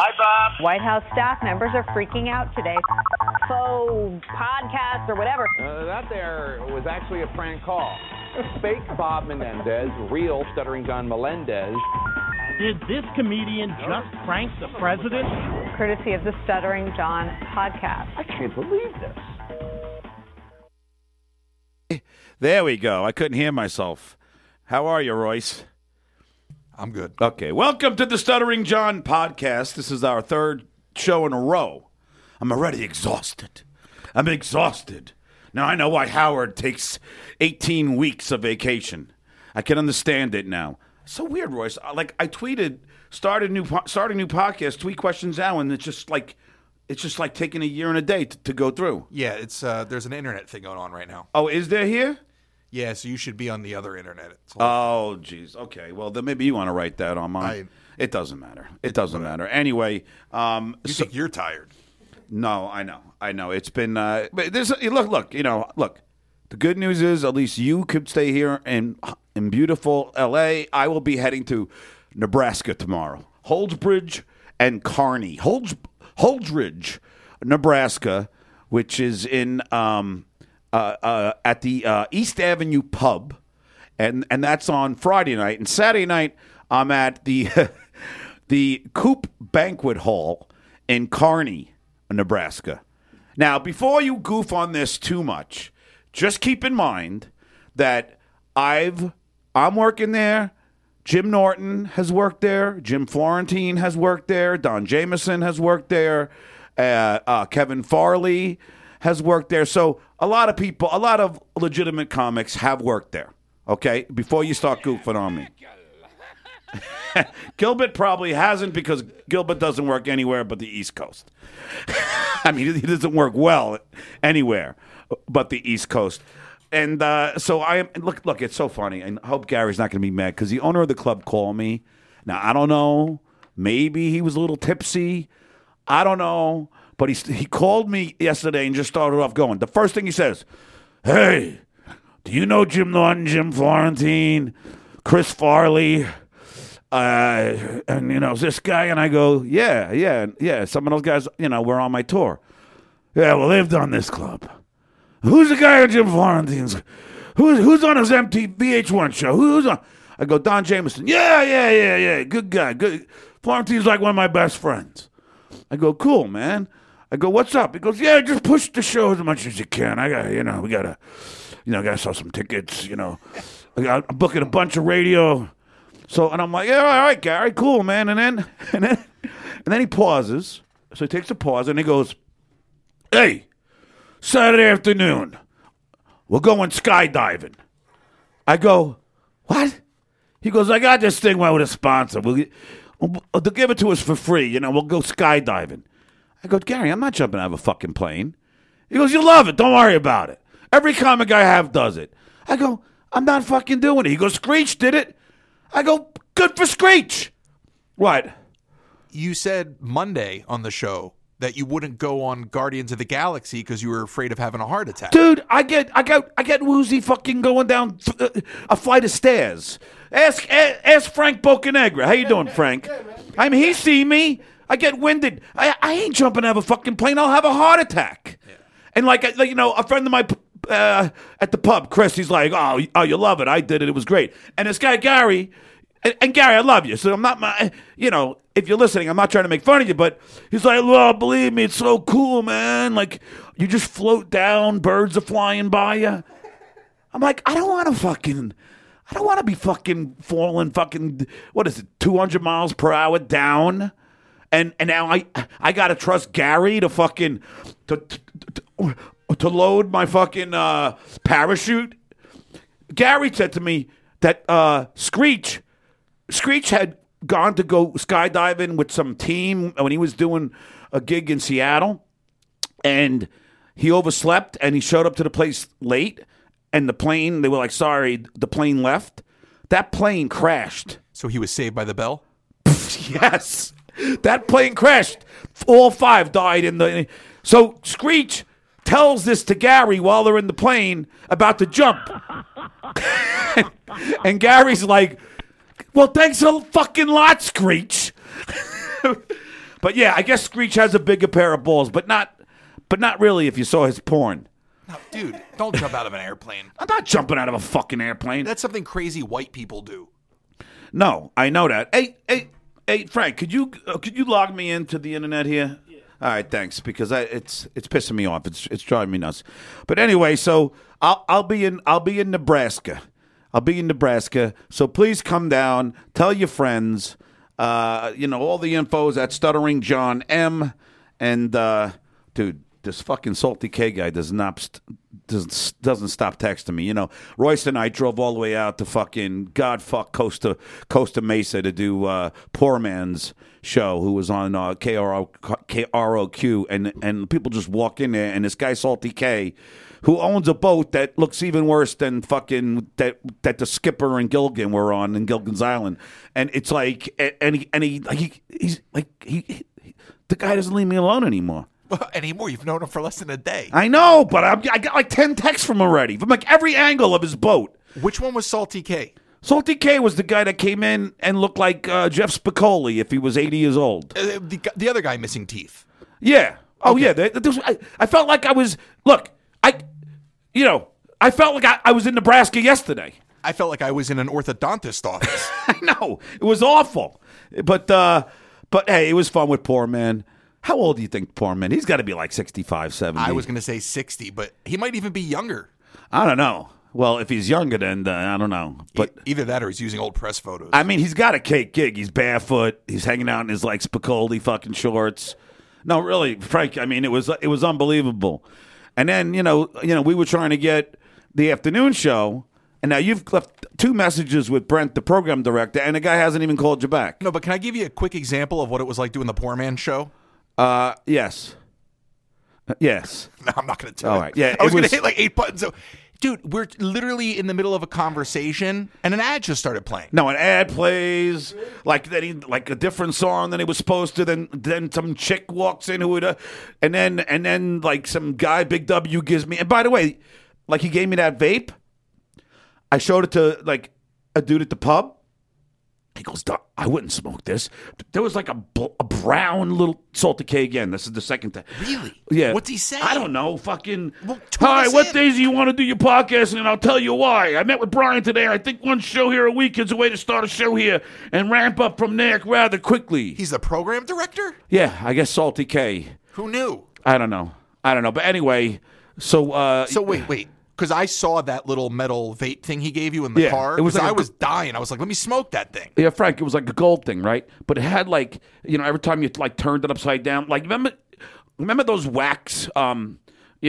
Hi, Bob. White House staff members are freaking out today. Faux podcasts or whatever. That there was actually a prank call. Fake Bob Menendez, real Stuttering John Melendez. Did this comedian just prank the president? Courtesy of the Stuttering John podcast. I can't believe this. There we go. I couldn't hear myself. How are you, Royce? I'm good. Okay. Welcome to the Stuttering John podcast. This is our third show in a row. I'm already exhausted. I'm exhausted. Now, I know why Howard takes 18 weeks of vacation. I can understand it now. So weird, Royce. Like, I tweeted, start a new podcast, tweet questions now, and it's just like taking a year and a day to go through. Yeah, it's there's an internet thing going on right now. Oh, is there here? Yeah, so you should be on the other internet. Oh, geez. Okay. Well, then maybe you want to write that on mine. It doesn't matter. It doesn't matter. Anyway. You think you're tired? No, I know. It's been. But there's look. The good news is at least you could stay here in beautiful L.A. I will be heading to Nebraska tomorrow. Holdsbridge and Kearney. Holdridge, Nebraska, which is in at the East Avenue Pub, and that's on Friday night. And Saturday night, I'm at the the Coop Banquet Hall in Kearney, Nebraska. Now, before you goof on this too much, just keep in mind that I'm working there. Jim Norton has worked there. Jim Florentine has worked there. Don Jameson has worked there. Kevin Farley has worked there. So a lot of legitimate comics have worked there. Okay? Before you start goofing on me. Gilbert probably hasn't because Gilbert doesn't work anywhere but the East Coast. I mean, he doesn't work well anywhere but the East Coast. And so I am. Look, it's so funny. And I hope Gary's not going to be mad because the owner of the club called me. Now, I don't know. Maybe he was a little tipsy. I don't know. But he called me yesterday and just started off going. The first thing he says, "Hey, do you know Jim Norton, Jim Florentine, Chris Farley, and this guy?" And I go, yeah. Some of those guys, were on my tour. Yeah, well, they've done this club. Who's the guy on Jim Florentine's? Who's on his MTV VH1 show? Who's on? I go, Don Jameson. Yeah. Good guy. Good. Florentine's like one of my best friends. I go, cool, man. I go, what's up? He goes, yeah, just push the show as much as you can. I got, we gotta sell some tickets. I'm booking a bunch of radio. So, and I'm like, yeah, all right, Gary, cool, man. And then he pauses. So he takes a pause and he goes, hey. Saturday afternoon, we're going skydiving. I go, what? He goes, I got this thing with a sponsor. They'll give it to us for free. We'll go skydiving. I go, Gary, I'm not jumping out of a fucking plane. He goes, you love it. Don't worry about it. Every comic I have does it. I go, I'm not fucking doing it. He goes, Screech did it. I go, good for Screech. What? You said Monday on the show that you wouldn't go on Guardians of the Galaxy because you were afraid of having a heart attack. Dude, I get woozy fucking going down a flight of stairs. Ask Frank Bocanegra. How you doing, Frank? I mean, he see me. I get winded. I ain't jumping out of a fucking plane. I'll have a heart attack. Yeah. And a friend of mine at the pub, Chris, he's like, oh, you love it. I did it. It was great. And this guy, Gary, and Gary, I love you. So I'm not, if you're listening, I'm not trying to make fun of you, but he's like, well, believe me, it's so cool, man. Like, you just float down, birds are flying by you. I'm like, I don't want to be fucking falling fucking, what is it, 200 miles per hour down? And now I got to trust Gary to fucking, to load my fucking parachute. Gary said to me that Screech had gone to go skydiving with some team when he was doing a gig in Seattle, and he overslept and he showed up to the place late, and they were like, sorry, the plane left. That plane crashed. So he was saved by the bell? Yes. That plane crashed. All 5 died so Screech tells this to Gary while they're in the plane about to jump. And Gary's like, well, thanks a fucking lot, Screech. But yeah, I guess Screech has a bigger pair of balls, but not really if you saw his porn. No, dude, don't jump out of an airplane. I'm not jumping out of a fucking airplane. That's something crazy white people do. No, I know that. Hey, Frank, could you log me into the internet here? Yeah. All right, thanks. Because it's pissing me off. It's driving me nuts. But anyway, so I'll be in Nebraska. I'll be in Nebraska. So please come down. Tell your friends. All the info is at Stuttering John M. And dude, this fucking Salty K guy doesn't stop texting me. Royce and I drove all the way out to fucking Costa Mesa to do Poor Man's show, who was on KROQ, and people just walk in there, and this guy Salty K, who owns a boat that looks even worse than fucking that the skipper and Gilligan were on in Gilligan's Island, and it's like, he's like the guy doesn't leave me alone anymore. Anymore? You've known him for less than a day. I know, but I got like 10 texts from him already, from like every angle of his boat. Which one was Salty K? Salty K was the guy that came in and looked like Jeff Spicoli if he was 80 years old. The other guy missing teeth. Yeah. Oh, okay. Yeah. I felt like I was, I felt like I was in Nebraska yesterday. I felt like I was in an orthodontist office. I know. It was awful. But hey, it was fun with Poor Man. How old do you think Poor Man? He's got to be like 65, 70. I was going to say 60, but he might even be younger. I don't know. Well, if he's younger, then I don't know. But either that or he's using old press photos. I mean, he's got a cake gig. He's barefoot. He's hanging out in his like Spicoli fucking shorts. No, really, Frank. I mean, it was unbelievable. And then we were trying to get the afternoon show, and now you've left 2 messages with Brent, the program director, and the guy hasn't even called you back. No, but can I give you a quick example of what it was like doing the Poor Man show? Yes. Yes. No, I'm not going to tell All you. right. Yeah, I was going to hit like 8 buttons. So, dude, we're literally in the middle of a conversation, and an ad just started playing. No, an ad plays like a different song than he was supposed to. Then some chick walks in and then like some guy, Big W, gives me. And by the way, like he gave me that vape. I showed it to like a dude at the pub. He goes, I wouldn't smoke this. There was like a brown little Salty K again. This is the second time. Really? Yeah. What's he say? I don't know. Fucking. Well, hi, what days do you want to do your podcast? And I'll tell you why. I met with Brian today. I think one show here a week is a way to start a show here and ramp up from there rather quickly. He's the program director? Yeah, I guess Salty K. Who knew? I don't know. But anyway, so. So wait. Because I saw that little metal vape thing he gave you in the car. It was like I was dying. I was like, let me smoke that thing. Yeah, Frank, it was like a gold thing, right? But it had like, every time you like turned it upside down, like remember those wax, fucking.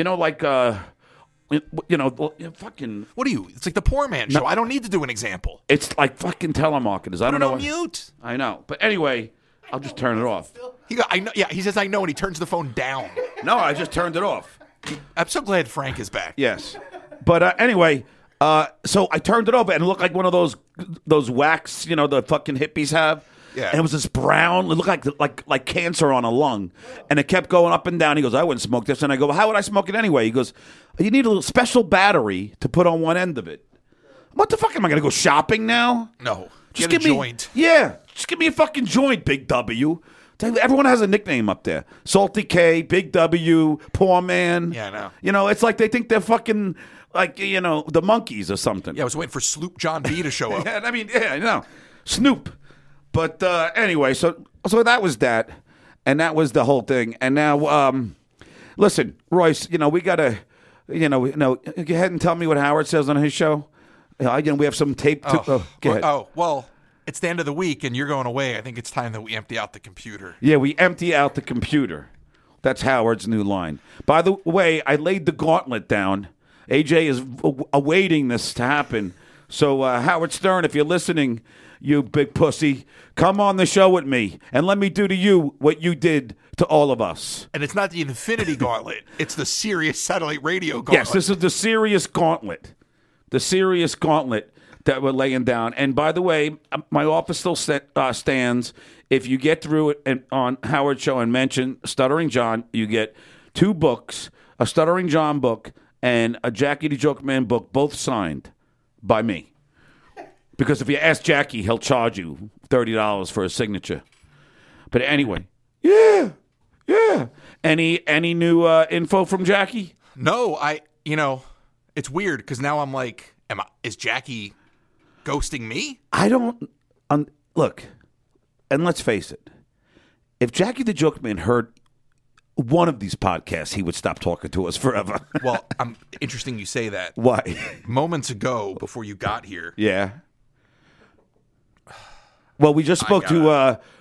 What are you? It's like the Poor Man show. I don't need to do an example. It's like fucking telemarketers. I don't know. Put it on mute. I know. But anyway, I'll just turn it off. I know. Yeah, he says I know, and he turns the phone down. No, I just turned it off. I'm so glad Frank is back. Yes. But anyway, so I turned it over and it looked like one of those wax, the fucking hippies have. Yeah. And it was this brown, it looked like cancer on a lung. And it kept going up and down. He goes, I wouldn't smoke this. And I go, well, how would I smoke it anyway? He goes, you need a little special battery to put on one end of it. What the fuck? Am I going to go shopping now? No. Just get give a me joint. Yeah. Just give me a fucking joint, Big W. Everyone has a nickname up there. Salty K, Big W, Poor Man. Yeah, I know. It's like they think they're fucking, like, the monkeys or something. Yeah, I was waiting for Sloop John B to show up. Yeah, I know. Snoop. But anyway, so that was that. And that was the whole thing. And now, listen, Royce, we got to, go ahead and tell me what Howard says on his show. We have some tape. Go ahead. Well, it's the end of the week, and you're going away. I think it's time that we empty out the computer. Yeah, we empty out the computer. That's Howard's new line. By the way, I laid the gauntlet down. AJ is awaiting this to happen. So, Howard Stern, if you're listening, you big pussy, come on the show with me, and let me do to you what you did to all of us. And it's not the Infinity Gauntlet. It's the Sirius Satellite Radio Gauntlet. Yes, this is the Sirius Gauntlet. The Sirius Gauntlet that we're laying down. And by the way, my office still stands. If you get through it and on Howard's show and mention Stuttering John, you get 2 books, a Stuttering John book and a Jackie the Joke Man book, both signed by me. Because if you ask Jackie, he'll charge you $30 for a signature. But anyway, Yeah. Any new info from Jackie? No, it's weird because now I'm like, is Jackie ghosting me? I don't look, and let's face it. If Jackie the Joke Man heard one of these podcasts, he would stop talking to us forever. Well, interesting you say that. Why? Moments ago, before you got here. Yeah. Well, we just spoke to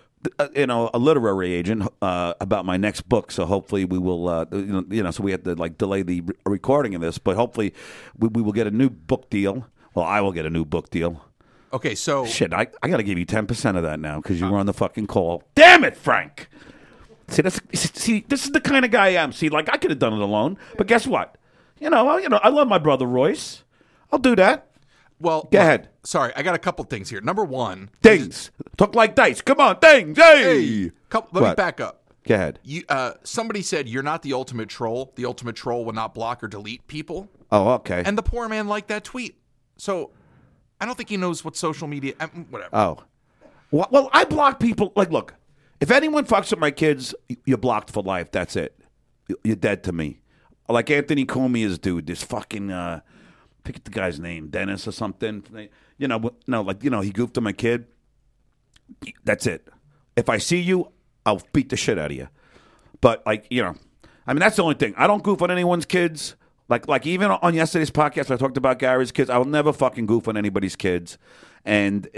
a literary agent about my next book, so hopefully we will. So we had to delay the recording of this, but hopefully we will get a new book deal. Well, I will get a new book deal. Okay, so shit, I got to give you 10% of that now because you were on the fucking call. Damn it, Frank. See, this is the kind of guy I am. See, I could have done it alone, but guess what? I love my brother Royce. I'll do that. Well, go ahead. Sorry, I got a couple things here. Number one, things. Talk like dice. Come on, things. Hey. Let me back up. Go ahead. Somebody said you're not the ultimate troll. The ultimate troll will not block or delete people. Oh, okay. And the poor man liked that tweet. So I don't think he knows what social media. Whatever. Oh, well, I block people. Look, if anyone fucks with my kids, you're blocked for life. That's it. You're dead to me. Like Anthony Comia's dude. This fucking pick the guy's name, Dennis or something. He goofed on my kid. That's it. If I see you, I'll beat the shit out of you. But that's the only thing. I don't goof on anyone's kids. Like even on yesterday's podcast, I talked about Gary's kids. I will never fucking goof on anybody's kids, and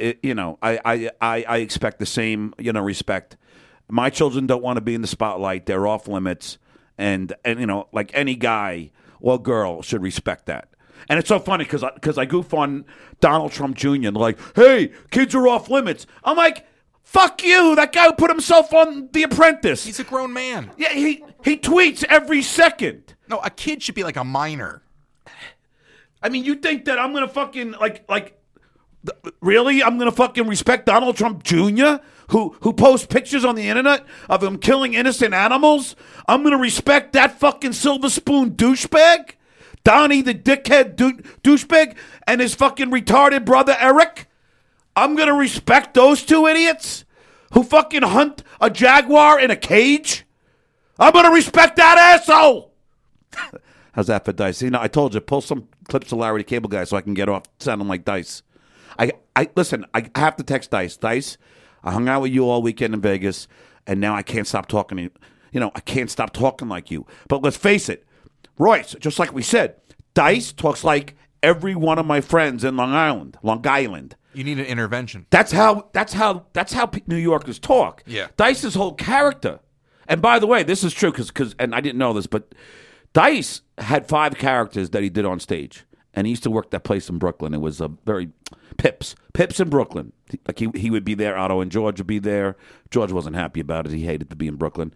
I expect the same respect. My children don't want to be in the spotlight; they're off limits, and any guy or girl should respect that. And it's so funny because I goof on Donald Trump Jr. And they're like, "Hey, kids are off limits." I'm like, "Fuck you!" That guy who put himself on The Apprentice. He's a grown man. Yeah, he tweets every second. No, a kid should be like a minor. I mean, you think that I'm gonna fucking really? I'm gonna fucking respect Donald Trump Jr. who posts pictures on the internet of him killing innocent animals? I'm gonna respect that fucking silver spoon douchebag, Donnie the dickhead douchebag, and his fucking retarded brother Eric. I'm gonna respect those two idiots who fucking hunt a jaguar in a cage. I'm gonna respect that asshole. How's that for Dice? I told you, pull some clips of Larry the Cable Guy so I can get off sounding like Dice. Listen, I have to text Dice. Dice, I hung out with you all weekend in Vegas, and now I can't stop talking to you. I can't stop talking like you. But let's face it, Royce, just like we said, Dice talks like every one of my friends in Long Island. You need an intervention. That's how New Yorkers talk. Yeah. Dice's whole character. And by the way, this is true because and I didn't know this, but Dice had 5 characters that he did on stage, and he used to work that place in Brooklyn. It was a very Pips in Brooklyn. He would be there. Otto and George would be there. George wasn't happy about it. He hated to be in Brooklyn.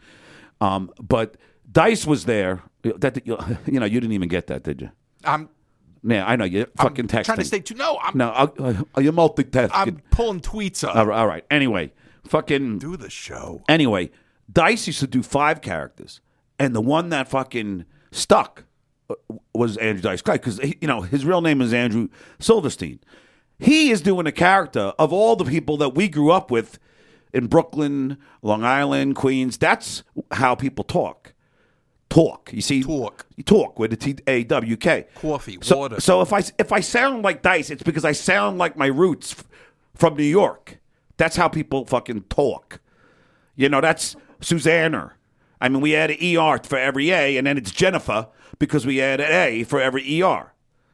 But Dice was there. You didn't even get that, did you? Yeah, I know you're fucking texting. Trying to stay too. No, you're multitasking. I'm pulling tweets up. All right. Anyway, fucking do the show. Anyway, Dice used to do 5 characters, and the one that fucking stuck was Andrew Dice Clay because his real name is Andrew Silverstein. He is doing a character of all the people that we grew up with in Brooklyn, Long Island, Queens. That's how people talk. You see, you talk with the TAWK. Coffee, water. So if I sound like Dice, it's because I sound like my roots from New York. That's how people fucking talk. That's Susanna. I mean, we add an ER for every A, and then it's Jennifer because we add an A for every ER.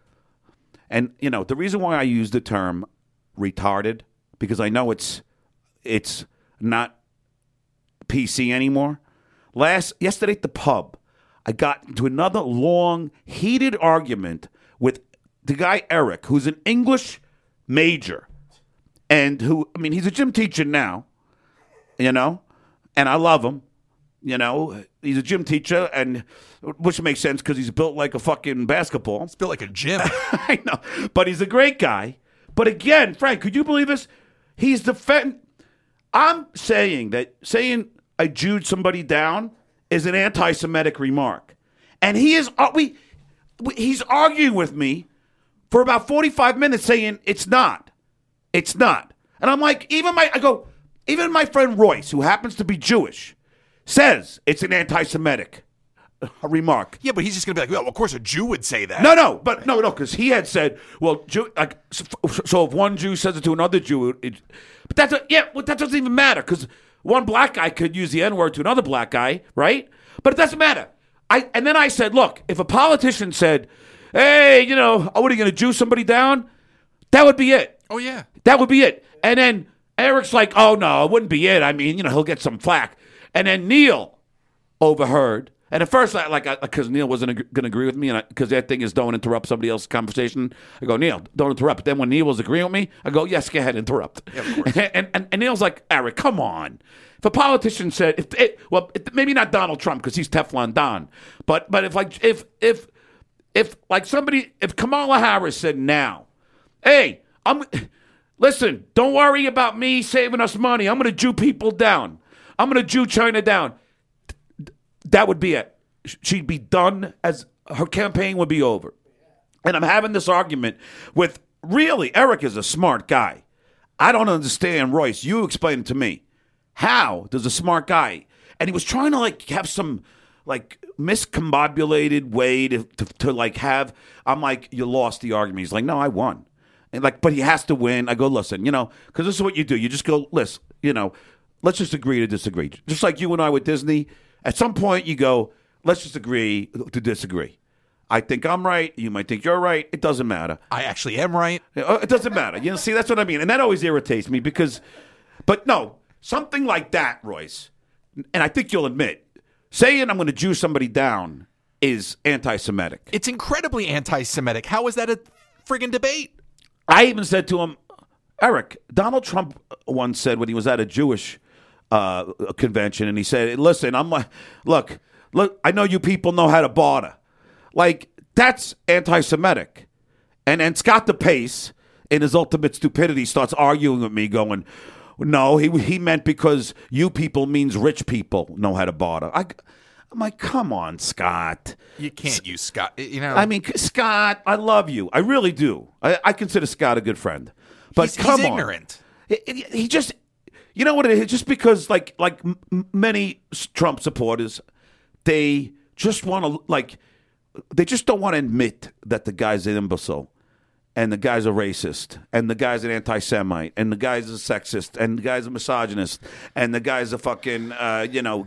And, the reason why I use the term retarded, because I know it's not PC anymore. Yesterday at the pub, I got into another long, heated argument with the guy Eric, who's an English major, and he's a gym teacher now, and I love him. He's a gym teacher, and which makes sense because he's built like a fucking basketball. It's built like a gym. I know, but he's a great guy. But again, Frank, could you believe this? He's I'm saying I Jewed somebody down is an anti-Semitic remark, and he's arguing with me for about 45 minutes, saying it's not, and I'm like, even my friend Royce, who happens to be Jewish. says it's an anti-Semitic remark. Yeah, but he's just going to be like, well, of course a Jew would say that. No, because he had said, well, so if one Jew says it to another Jew, but that doesn't even matter because one black guy could use the N-word to another black guy, right? But it doesn't matter. And then I said, look, if a politician said, hey, what are you going to Jew somebody down? That would be it. Oh, yeah. That would be it. And then Eric's like, oh, no, it wouldn't be it. I mean, he'll get some flack. And then Neil overheard. And at first, because Neil wasn't going to agree with me, and because that thing is don't interrupt somebody else's conversation, I go, Neil, don't interrupt. But then when Neil was agreeing with me, I go, yes, go ahead, interrupt. Yeah, of course. And Neil's like, Eric, come on. If a politician said, maybe not Donald Trump because he's Teflon Don, but if Kamala Harris said now, hey, listen, don't worry about me saving us money. I'm going to Jew people down. I'm going to Jew China down. That would be it. She'd be done as her campaign would be over. And I'm having this argument with, really, Eric is a smart guy. I don't understand, Royce. You explain it to me. How does a smart guy, and he was trying to have some miscombobulated way to have, I'm like, you lost the argument. He's like, no, I won. And but he has to win. I go, listen, because this is what you do. You just go, listen, let's just agree to disagree. Just like you and I with Disney. At some point, you go, let's just agree to disagree. I think I'm right. You might think you're right. It doesn't matter. I actually am right. It doesn't matter. See, that's what I mean. And that always irritates me but no, something like that, Royce, and I think you'll admit, saying I'm going to Jew somebody down is anti-Semitic. It's incredibly anti-Semitic. How is that a friggin' debate? I even said to him, Eric, Donald Trump once said when he was at a Jewish convention, and he said, listen, look, I know you people know how to barter. That's anti-Semitic. And Scott DePace, in his ultimate stupidity, starts arguing with me going, no, he meant because you people means rich people know how to barter. I'm like, come on, Scott. You can't use Scott. I mean, Scott, I love you. I really do. I consider Scott a good friend. But he's ignorant. He just... You know what it is? Just because, many Trump supporters, they just want to, they just don't want to admit that the guy's an imbecile, and the guy's a racist, and the guy's an anti-Semite, and the guy's a sexist, and the guy's a misogynist, and the guy's a fucking, a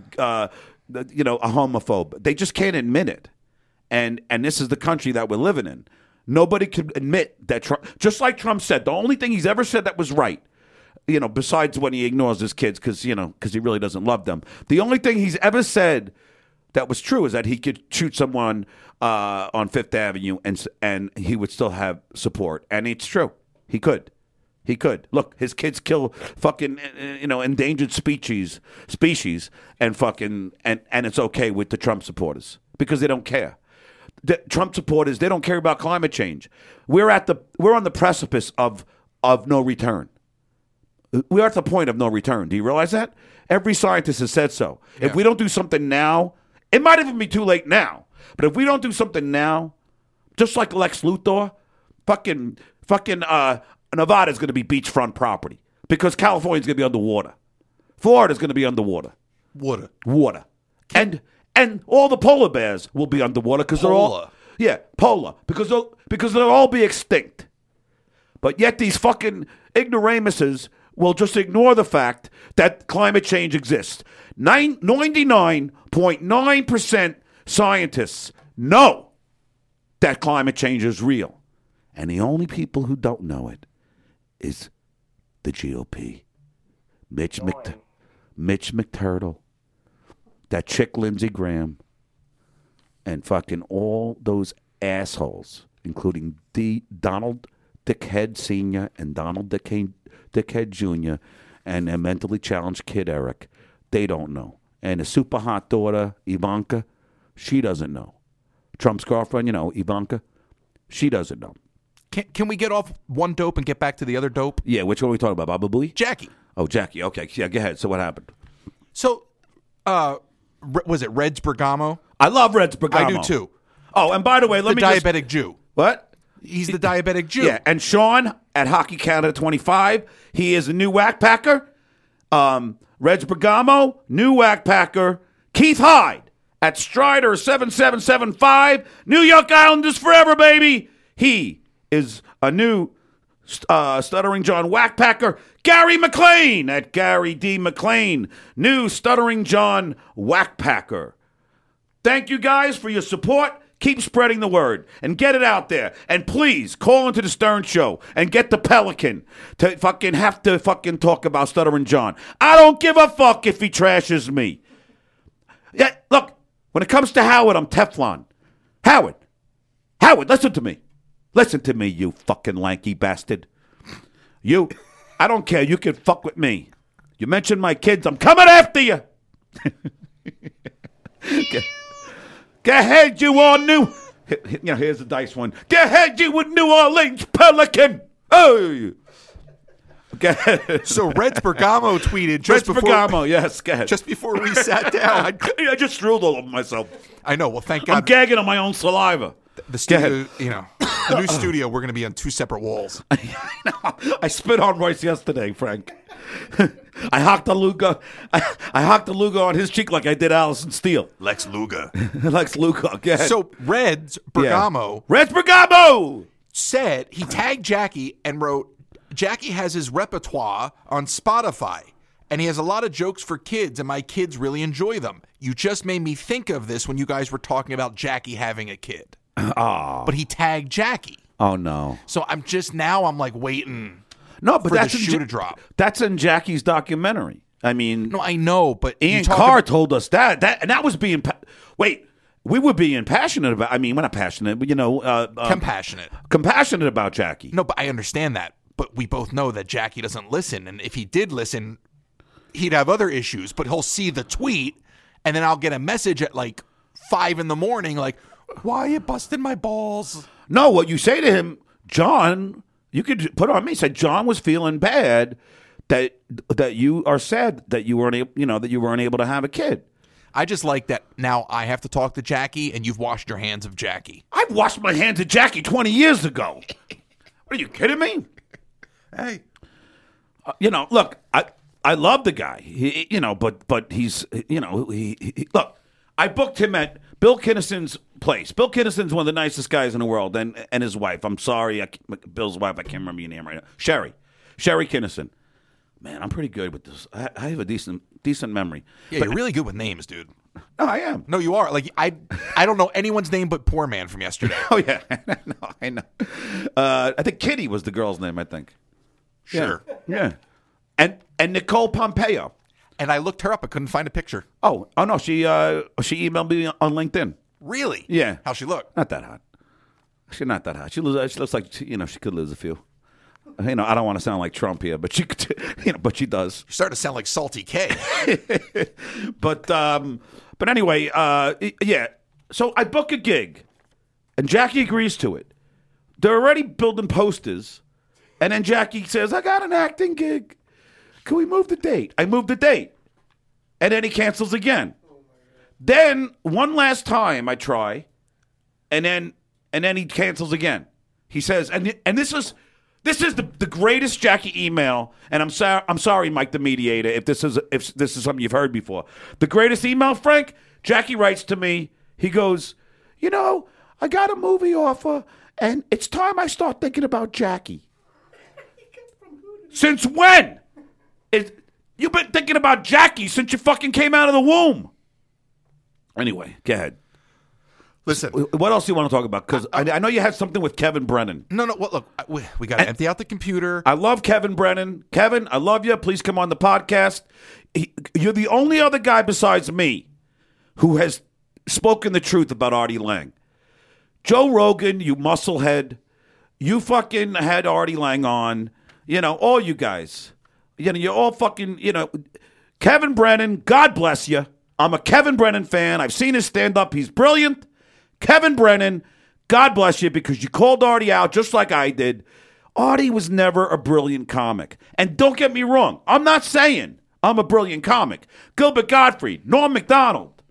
homophobe. They just can't admit it. And this is the country that we're living in. Nobody could admit that Trump, just like Trump said, the only thing he's ever said that was right, besides when he ignores his kids because he really doesn't love them. The only thing he's ever said that was true is that he could shoot someone on Fifth Avenue and he would still have support. And it's true. He could. Look, his kids kill fucking, endangered species and fucking, and it's okay with the Trump supporters because they don't care. The Trump supporters, they don't care about climate change. We're on the precipice of no return. We're at the point of no return. Do you realize that? Every scientist has said so. Yeah. If we don't do something now, it might even be too late now. But if we don't do something now, just like Lex Luthor, fucking Nevada's going to be beachfront property because California's going to be underwater. Florida's going to be underwater. Water. And all the polar bears will be underwater because they're all polar because they'll all be extinct. But yet these fucking ignoramuses will just ignore the fact that climate change exists. 99.9% scientists know that climate change is real. And the only people who don't know it is the GOP. Mitch McTurtle, that chick Lindsey Graham, and fucking all those assholes, including Donald Dickhead Sr. and Donald Dickhead Jr. and a mentally challenged kid, Eric. They don't know. And a super hot daughter, Ivanka, she doesn't know. Trump's girlfriend, Ivanka, she doesn't know. Can we get off one dope and get back to the other dope? Yeah, which one are we talking about? Baba Booey? Jackie. Oh, Jackie. Okay. Yeah, go ahead. So what happened? So, was it Reds Bergamo? I love Reds Bergamo. I do too. Oh, and by the way, let me diabetic Jew. What? He's the diabetic Jew. Yeah, and Sean at Hockey Canada 25, he is a new whack packer. Reg Bergamo, new whack packer. Keith Hyde at Strider7775. New York Islanders forever, baby. He is a new Stuttering John Whackpacker. Gary McLean at Gary D. McLean. New Stuttering John Whackpacker. Thank you guys for your support. Keep spreading the word and get it out there. And please call into the Stern Show and get the Pelican to fucking have to fucking talk about Stuttering John. I don't give a fuck if he trashes me. Yeah, look, when it comes to Howard, I'm Teflon. Howard, listen to me. Listen to me, you fucking lanky bastard. You, I don't care. You can fuck with me. You mention my kids, I'm coming after you. Go ahead, you all new. Here's the dice one. Go ahead, you with New Orleans Pelican. Oh. Go ahead. So Reds Bergamo tweeted Reds Bergamo, yes, go ahead. Just before we sat down. I just drooled all over myself. I know. Well, thank God. I'm gagging on my own saliva. The studio, the new studio, we're going to be on 2 separate walls. I spit on Royce yesterday, Frank. I hocked a Luger. I hocked a Luger on his cheek like I did Allison Steele. Lex Luger. Lex Luger. Go ahead. So Reds Bergamo. Yeah. Reds Bergamo said he tagged Jackie and wrote, Jackie has his repertoire on Spotify, and he has a lot of jokes for kids, and my kids really enjoy them. You just made me think of this when you guys were talking about Jackie having a kid. Oh. But he tagged Jackie. Oh, no. So I'm like waiting but for that's the shoe to drop. That's in Jackie's documentary. I mean. No, I know, but Ian Carr told us that. And that was being. Wait. We were being passionate about. I mean, we're not passionate, but compassionate. Compassionate about Jackie. No, but I understand that. But we both know that Jackie doesn't listen, and if he did listen, he'd have other issues. But he'll see the tweet, and then I'll get a message at like 5 a.m, like, "Why are you busting my balls?" No, what you say to him, John, you could put on me. Say John was feeling bad that you are sad that you weren't able to have a kid. I just like that now I have to talk to Jackie, and you've washed your hands of Jackie. I've washed my hands of Jackie 20 years ago. What are you kidding me? Hey, look, I love the guy, but he's, look, I booked him at Bill Kinnison's place. Bill Kinnison's one of the nicest guys in the world, and his wife. I'm sorry, Bill's wife. I can't remember your name right now. Sherry Kinnison. Man, I'm pretty good with this. I have a decent memory. Yeah, but you're really good with names, dude. No, I am. No, you are. Like I don't know anyone's name but Poor Man from yesterday. Oh yeah, I know. I think Kitty was the girl's name. I think. Sure. Yeah. And Nicole Pompeo. And I looked her up. I couldn't find a picture. Oh no. She emailed me on LinkedIn. Really? Yeah. How'd she look? Not that hot. She's not that hot. She looks like she could lose a few. I don't want to sound like Trump here, but but she does. You're starting to sound like Salty K. But anyway, yeah. So I book a gig, and Jackie agrees to it. They're already building posters, and then Jackie says, "I got an acting gig. Can we move the date?" I move the date, and then he cancels again. Then one last time I try, and then he cancels again. He says, and this is the greatest Jackie email, and I'm sorry, Mike the mediator, if this is something you've heard before. The greatest email, Frank. Jackie writes to me. He goes, I got a movie offer, and it's time I start thinking about Jackie. Since when? You've been thinking about Jackie since you fucking came out of the womb. Anyway, go ahead. Listen. What else do you want to talk about? Because I know you had something with Kevin Brennan. No. Look, we got to empty out the computer. I love Kevin Brennan. Kevin, I love you. Please come on the podcast. You're the only other guy besides me who has spoken the truth about Artie Lang. Joe Rogan, you musclehead. You fucking had Artie Lang on. All you guys. You're all fucking, Kevin Brennan, God bless you. I'm a Kevin Brennan fan. I've seen his stand-up. He's brilliant. Kevin Brennan, God bless you, because you called Artie out just like I did. Artie was never a brilliant comic. And don't get me wrong. I'm not saying I'm a brilliant comic. Gilbert Gottfried, Norm Macdonald.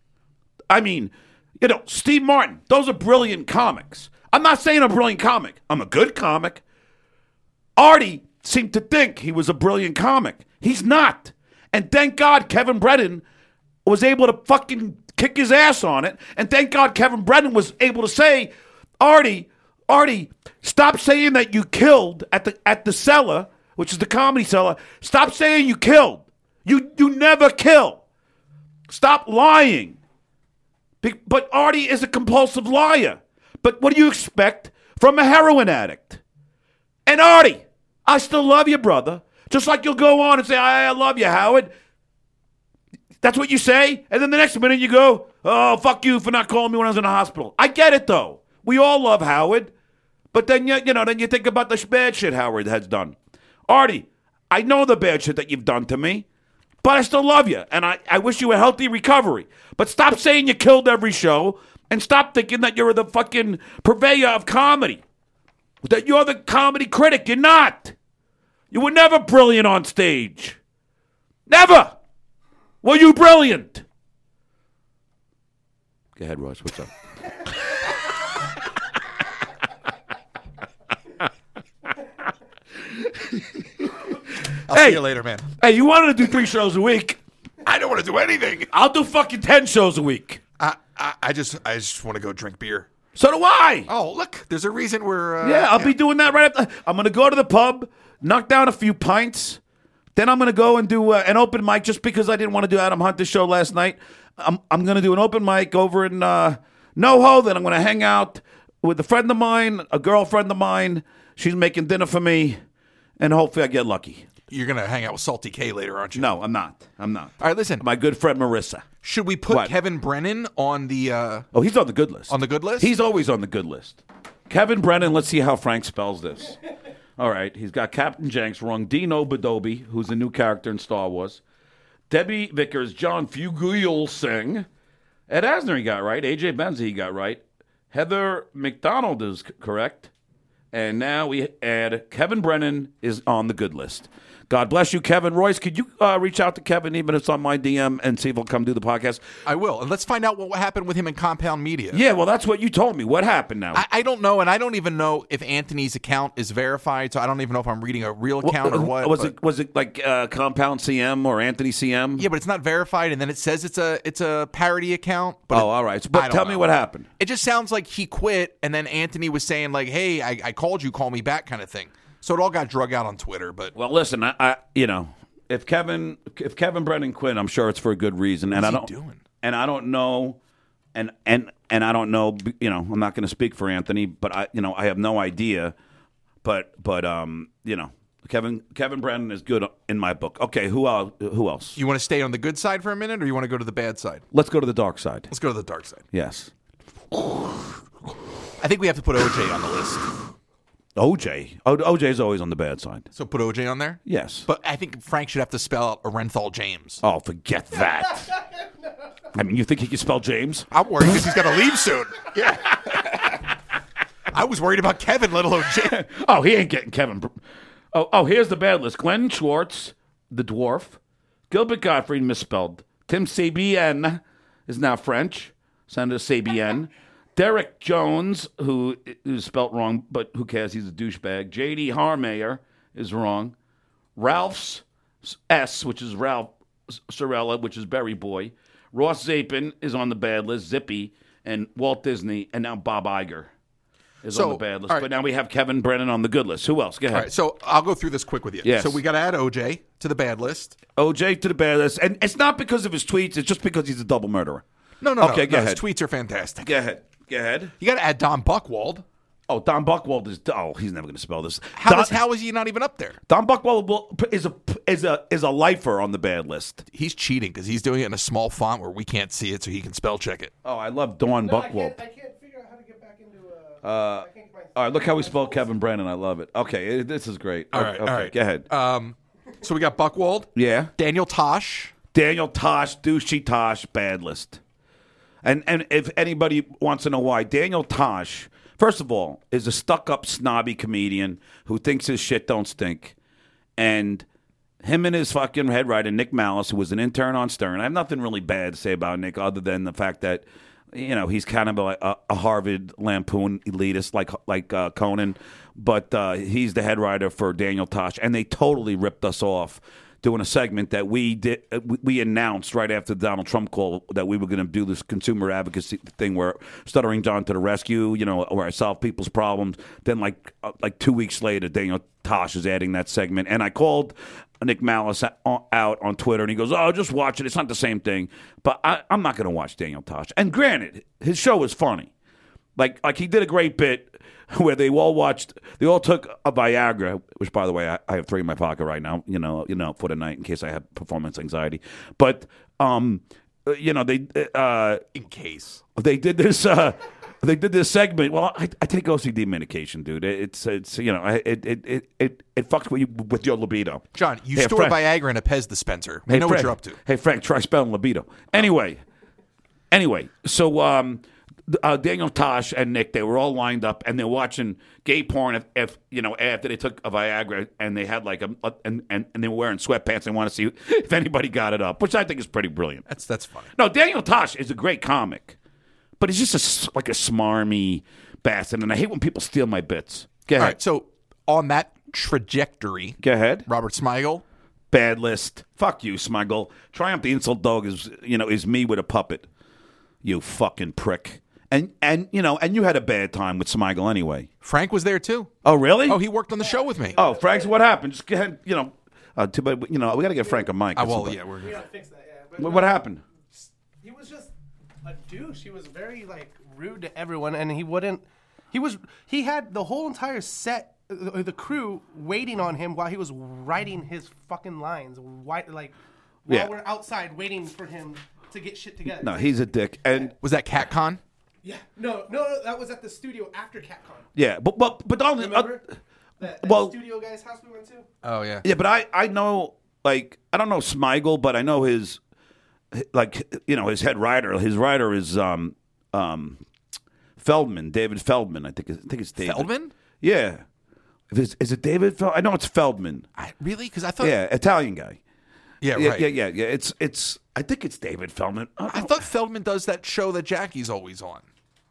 Steve Martin. Those are brilliant comics. I'm not saying I'm a brilliant comic. I'm a good comic. Artie seemed to think he was a brilliant comic. He's not. And thank God Kevin Brennan was able to fucking kick his ass on it. And thank God Kevin Brennan was able to say, Artie, stop saying that you killed at the Cellar, which is the Comedy Cellar. Stop saying you killed. You never kill. Stop lying. But Artie is a compulsive liar. But what do you expect from a heroin addict? And Artie, I still love you, brother. Just like you'll go on and say, I love you, Howard. That's what you say? And then the next minute you go, oh, fuck you for not calling me when I was in the hospital. I get it, though. We all love Howard. But then, then you think about the bad shit Howard has done. Artie, I know the bad shit that you've done to me, but I still love you. And I wish you a healthy recovery. But stop saying you killed every show and stop thinking that you're the fucking purveyor of comedy. That you're the comedy critic. You're not. You were never brilliant on stage. Never. Were you brilliant? Go ahead, Ross. What's up? I'll see you later, man. Hey, you wanted to do 3 shows a week. I don't want to do anything. I'll do fucking 10 shows a week. I just want to go drink beer. So do I. Oh, look, there's a reason we're... yeah, I'll be doing that right after. I'm going to go to the pub, knock down a few pints. Then I'm going to go and do an open mic just because I didn't want to do Adam Hunter's show last night. I'm going to do an open mic over in NoHo. Then I'm going to hang out with a friend of mine, a girlfriend of mine. She's making dinner for me, and hopefully I get lucky. You're going to hang out with Salty K later, aren't you? No, I'm not. All right, listen. My good friend Marissa. Should we put What? Kevin Brennan on the... Oh, he's on the good list. On the good list? He's always on the good list. Kevin Brennan, let's see how Frank spells this. All right, he's got Captain Jenks wrong. Dino Badobi, who's a new character in Star Wars. Debbie Vickers, John Fugelsang. Ed Asner he got right. AJ Benza he got right. Heather McDonald is correct. And now we add Kevin Brennan is on the good list. God bless you, Kevin. Royce, could you reach out to Kevin, even if it's on my DM, and see if he'll come do the podcast? I will. And let's find out what happened with him in Compound Media. Yeah, well, that's what you told me. What happened now? I don't know, and I don't even know if Anthony's account is verified, so I don't even know if I'm reading a real account or what. Was it like Compound CM or Anthony CM? Yeah, but it's not verified, and then it says it's a parody account. But all right. But tell me what happened. It just sounds like he quit, and then Anthony was saying, like, hey, I called you, call me back kind of thing. So it all got drug out on Twitter. But well, listen, I if Kevin Brennan quit, I'm sure it's for a good reason. And What's he doing? And I don't know, and I don't know. I'm not going to speak for Anthony, but I have no idea. But Kevin Brennan is good in my book. Okay, who else? You want to stay on the good side for a minute, or you want to go to the bad side? Let's go to the dark side. Let's go to the dark side. Yes. I think we have to put OJ on the list. OJ. OJ's always on the bad side. So put OJ on there? Yes. But I think Frank should have to spell out Orenthal James. Oh, forget that. I mean, you think he can spell James? I'm worried because he's got to leave soon. Yeah. I was worried about Kevin, let alone James. Oh, he ain't getting Kevin. Oh, here's the bad list. Glenn Schwartz, the dwarf. Gilbert Gottfried, misspelled. Tim Sabien is now French. Senator Sabien. Derek Jones, who is spelt wrong, but who cares? He's a douchebag. J.D. Harmeyer is wrong. Ralph's S, which is Ralph Sorella, which is Berry Boy. Ross Zapin is on the bad list. Zippy and Walt Disney, and now Bob Iger is on the bad list. Right. But now we have Kevin Brennan on the good list. Who else? Go ahead. All right, so I'll go through this quick with you. Yes. So we got to add OJ to the bad list. OJ to the bad list. And it's not because of his tweets. It's just because he's a double murderer. No. Okay, go His ahead. tweets are fantastic. Go ahead. You got to add Don Buchwald. Oh, Don Buchwald is. Oh, he's never going to spell this. How is he not even up there? Don Buchwald is a lifer on the bad list. He's cheating because he's doing it in a small font where we can't see it, so he can spell check it. Oh, I love Don Buchwald. I can't figure out how to get back into. All right, look how we spelled Kevin Brennan. I love it. Okay, this is great. All right. Go ahead. So we got Buchwald. Yeah. Daniel Tosh. Douchey Tosh, bad list. And if anybody wants to know why, Daniel Tosh, first of all, is a stuck-up, snobby comedian who thinks his shit don't stink. And him and his fucking head writer, Nick Malice, who was an intern on Stern. I have nothing really bad to say about Nick other than the fact that, he's kind of a Harvard Lampoon elitist like Conan. But he's the head writer for Daniel Tosh. And they totally ripped us off. doing a segment that we did. We announced right after the Donald Trump call that we were going to do this consumer advocacy thing where Stuttering John to the rescue, where I solve people's problems. Then like 2 weeks later, Daniel Tosh is adding that segment, and I called Nick Malice out on Twitter, and he goes, "Oh, just watch it. It's not the same thing." But I'm not going to watch Daniel Tosh. And granted, his show was funny. Like he did a great bit where they all took a Viagra, which, by the way, I have 3 in my pocket right now, for the night in case I have performance anxiety. But, they In case. They did this. They did this segment. Well, I take OCD medication, dude. It fucks with your libido. John, you Hey, store Frank. Viagra in a Pez dispenser. We know what Frank. you're up to. Hey, Frank, try spelling libido. Anyway, so Daniel Tosh and Nick, they were all lined up, and they're watching gay porn. If after they took a Viagra and they had and they were wearing sweatpants, and want to see if anybody got it up, which I think is pretty brilliant. That's funny. No, Daniel Tosh is a great comic, but he's just like a smarmy bastard, and I hate when people steal my bits. Go ahead. All right, so on that trajectory, Go ahead. Robert Smigel. Bad list. Fuck you, Smigel. Triumph the Insult Dog is me with a puppet. You fucking prick. And you had a bad time with Smigel anyway. Frank was there too. Oh, really? Oh, he worked on the show with me. Oh, Frank, what happened? Just go ahead, we got to get Frank a mic. Well, yeah, we're We gotta fix that. Yeah. But What happened? He was just a douche. He was very rude to everyone, and he had the whole entire set, the crew waiting on him while he was writing his fucking lines. While Yeah. we're outside waiting for him to get shit together. No, he's a dick. And Was that CatCon? Yeah. No, that was at the studio after CatCon. yeah, but only Remember? That well- studio guy's house we went to? Oh yeah. yeah, but I know I don't know Smigel, but I know his his head writer. His writer is Feldman, David Feldman. I think it's David Feldman? Yeah. Is it David Feldman? I know it's Feldman. Really? Because I thought. Yeah, Italian guy. Yeah. Yeah, Right. yeah. It's. I think it's David Feldman. I thought Feldman does that show that Jackie's always on.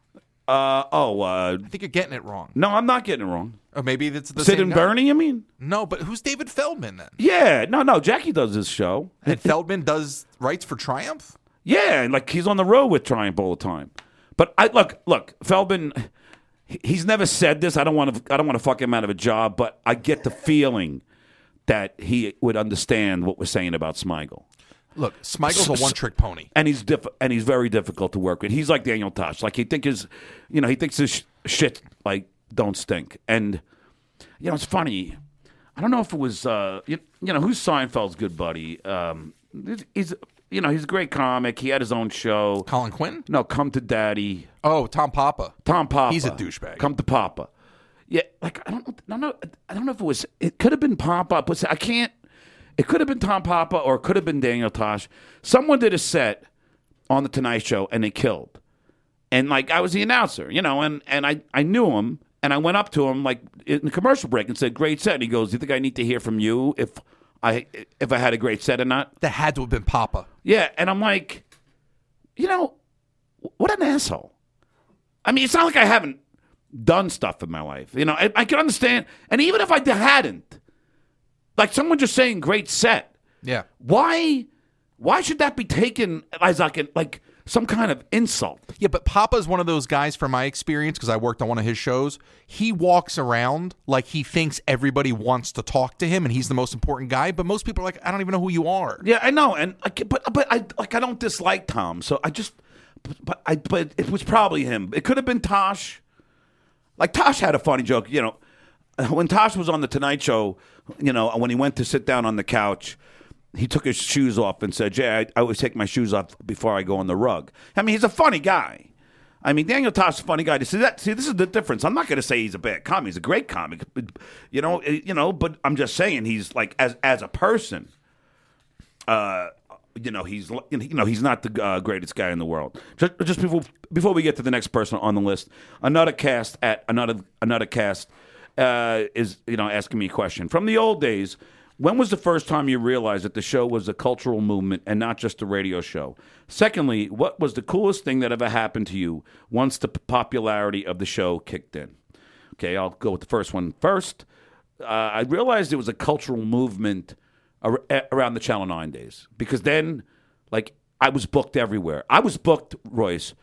I think you're getting it wrong. no, I'm not getting it wrong. Or maybe it's the Sid same and guy. Bernie, you mean? No, but who's David Feldman then? Yeah, no. Jackie does this show. And Feldman does writes for Triumph? Yeah, and he's on the road with Triumph all the time. But look, Feldman. He's never said this. I don't want to fuck him out of a job, but I get the feeling that he would understand what we're saying about Smigel. Look, Smigel's a one-trick pony. And he's very difficult to work with. He's like Daniel Tosh. He thinks his shit don't stink. And it's funny. I don't know if it was who's Seinfeld's good buddy. He's a great comic. He had his own show. Colin Quinn? No, Come to Daddy. Oh, Tom Papa. Tom Papa. He's a douchebag. Come to Papa. Yeah, I don't know if it was. It could have been Papa, but I can't. It could have been Tom Papa or it could have been Daniel Tosh. Someone did a set on the Tonight Show and they killed. And I was the announcer, and I knew him and I went up to him in the commercial break and said, "Great set." And he goes, "Do you think I need to hear from you if I had a great set or not?" That had to have been Papa. Yeah, and I'm like, what an asshole. I mean, it's not like I haven't done stuff in my life. I can understand. And even if I hadn't, someone just saying great set. Yeah. Why should that be taken as some kind of insult? Yeah, but Papa's one of those guys from my experience, because I worked on one of his shows. He walks around like he thinks everybody wants to talk to him and he's the most important guy, but most people are like, I don't even know who you are. Yeah, I know. And but I don't dislike Tom. So but it was probably him. It could have been Tosh. Tosh had a funny joke, when Tosh was on the Tonight Show, when he went to sit down on the couch, he took his shoes off and said, "Yeah, I always take my shoes off before I go on the rug." I mean, he's a funny guy. I mean, Daniel Tosh is a funny guy. See, this is the difference. I'm not going to say he's a bad comic. He's a great comic. But I'm just saying he's as a person, he's not the greatest guy in the world. Just before we get to the next person on the list, another cast is asking me a question. From the old days, when was the first time you realized that the show was a cultural movement and not just a radio show? Secondly, what was the coolest thing that ever happened to you once the popularity of the show kicked in? Okay, I'll go with the first one first. I realized it was a cultural movement around the Channel 9 days, because then, like, I was booked everywhere. I was booked, Royce,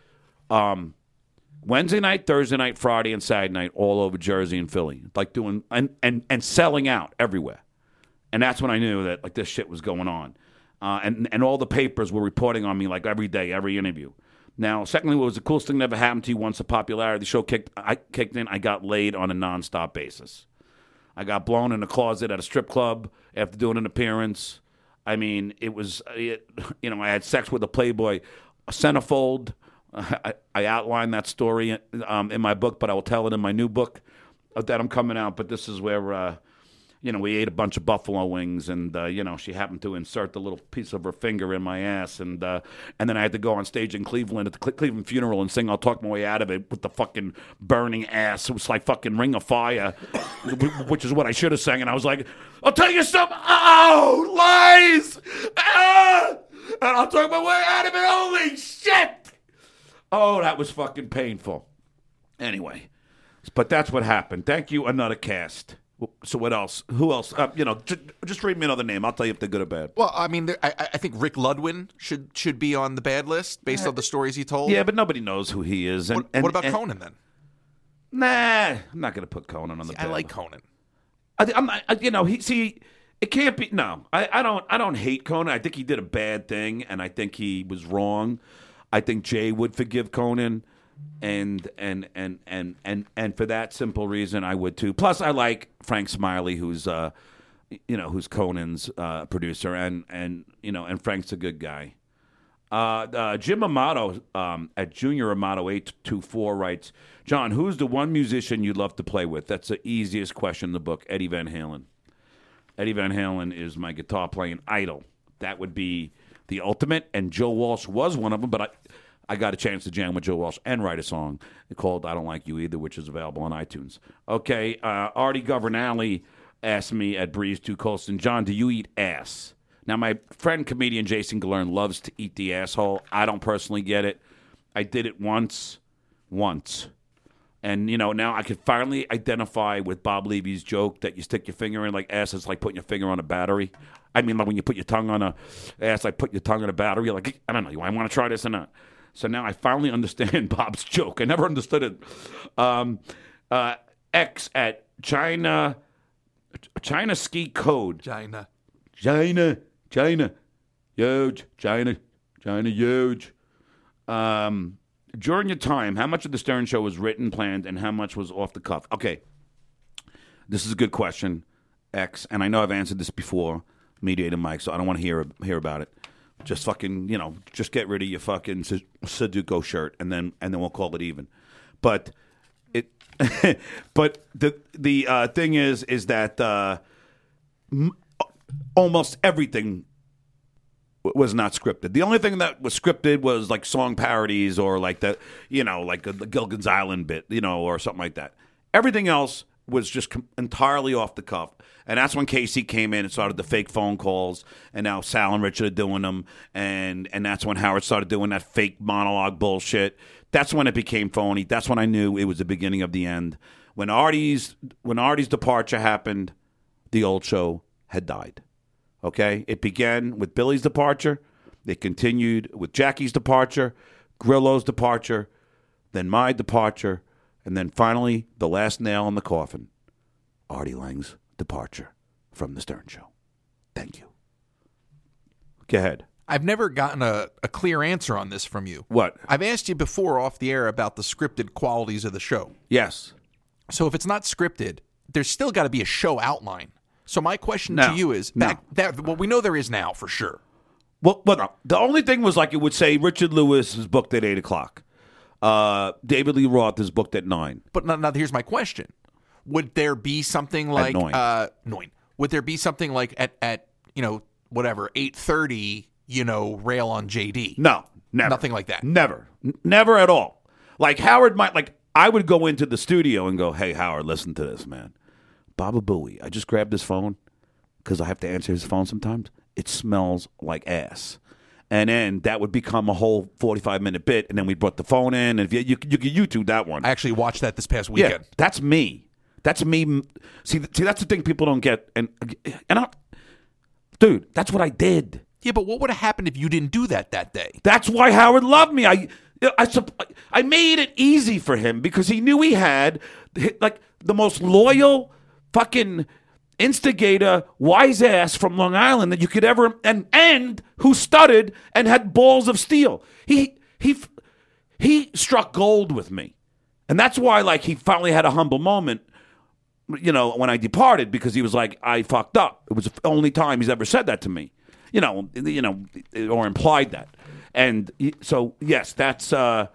Wednesday night, Thursday night, Friday, and Saturday night, all over Jersey and Philly, like doing and selling out everywhere. And that's when I knew that like this shit was going on, and all the papers were reporting on me like every day, every interview. Now, secondly, what was the coolest thing that ever happened to you once the popularity of the show kicked in? I got laid on a nonstop basis. I got blown in a closet at a strip club after doing an appearance. I mean, I had sex with a Playboy centerfold. I outlined that story in my book, but I will tell it in my new book that I'm coming out. But this is where, we ate a bunch of buffalo wings, and she happened to insert the little piece of her finger in my ass, and then I had to go on stage in Cleveland at the Cleveland funeral and sing "I'll Talk My Way Out of It" with the fucking burning ass. It was like fucking Ring of Fire, which is what I should have sang. And I was like, "I'll tell you something." Oh, lies! And I'll talk my way out of it. Holy shit! Oh, that was fucking painful. Anyway, but that's what happened. Thank you, Another Cast. So what else? Who else? Just read me another name. I'll tell you if they're good or bad. Well, I mean, I think Rick Ludwin should be on the bad list based on the stories he told. Yeah, but nobody knows who he is. What about Conan then? Nah, I'm not going to put Conan on the bad I like list. Conan. I'm not. It can't be. No, I don't hate Conan. I think he did a bad thing, and I think he was wrong. I think Jay would forgive Conan, and for that simple reason, I would too. Plus, I like Frank Smiley, who's Conan's producer, and Frank's a good guy. Jim Amato at Junior Amato 824 writes, John, who's the one musician you'd love to play with? That's the easiest question in the book. Eddie Van Halen. Eddie Van Halen is my guitar playing idol. That would be the ultimate, and Joe Walsh was one of them, but I got a chance to jam with Joe Walsh and write a song called I Don't Like You Either, which is available on iTunes. Okay, Artie Governale asked me at Breeze 2 Colston, John, do you eat ass? Now, my friend comedian Jason Galern loves to eat the asshole. I don't personally get it. I did it once. And, now I could finally identify with Bob Levy's joke that you stick your finger in like ass is like putting your finger on a battery. I mean, like when you put your tongue on a ass, like put your tongue on a battery. You're like, I don't know, I want to try this or not. So now I finally understand Bob's joke. I never understood it. X at China Ski Code. China. Huge. China, huge. During your time, how much of the Stern Show was written, planned, and how much was off the cuff? Okay, this is a good question, X, and I know I've answered this before, Mediator Mike, so I don't want to hear about it. Just fucking, just get rid of your fucking Sudoku shirt, and then we'll call it even. But the thing is that almost everything was not scripted. The only thing that was scripted was like song parodies or like the Gilligan's Island bit, or something like that. Everything else was just entirely off the cuff. And that's when Casey came in and started the fake phone calls, and now Sal and Richard are doing them, and that's when Howard started doing that fake monologue bullshit. That's when it became phony. That's when I knew it was the beginning of the end. When Artie's departure happened, the old show had died. Okay? It began with Billy's departure. It continued with Jackie's departure, Grillo's departure, then my departure, and then finally, the last nail in the coffin, Artie Lang's departure from the Stern Show. Thank you. Go ahead. I've never gotten a clear answer on this from you. What? I've asked you before off the air about the scripted qualities of the show. Yes. So if it's not scripted, there's still got to be a show outline. So my question to you is, well, we know there is now for sure. Well, no. The only thing was like it would say Richard Lewis is booked at 8 o'clock. David Lee Roth is booked at 9. But now here's my question. Would there be something like at 9? Would there be something like at 8:30, rail on JD? No, never. Nothing like that. Never at all. Like Howard might I would go into the studio and go, "Hey Howard, listen to this, man. Baba Booey, I just grabbed his phone because I have to answer his phone sometimes. It smells like ass." And then that would become a whole 45-minute bit, and then we brought the phone in, and you could YouTube that one. I actually watched that this past weekend. Yeah, that's me. That's me. See, that's the thing people don't get. And Dude, that's what I did. Yeah, but what would have happened if you didn't do that day? That's why Howard loved me. I made it easy for him because he knew he had like the most loyal fucking instigator, wise ass from Long Island that you could ever, and who stuttered and had balls of steel. He struck gold with me, and that's why like he finally had a humble moment. When I departed, because he was like, I fucked up. It was the only time he's ever said that to me. Or implied that. And so, yes, that's, so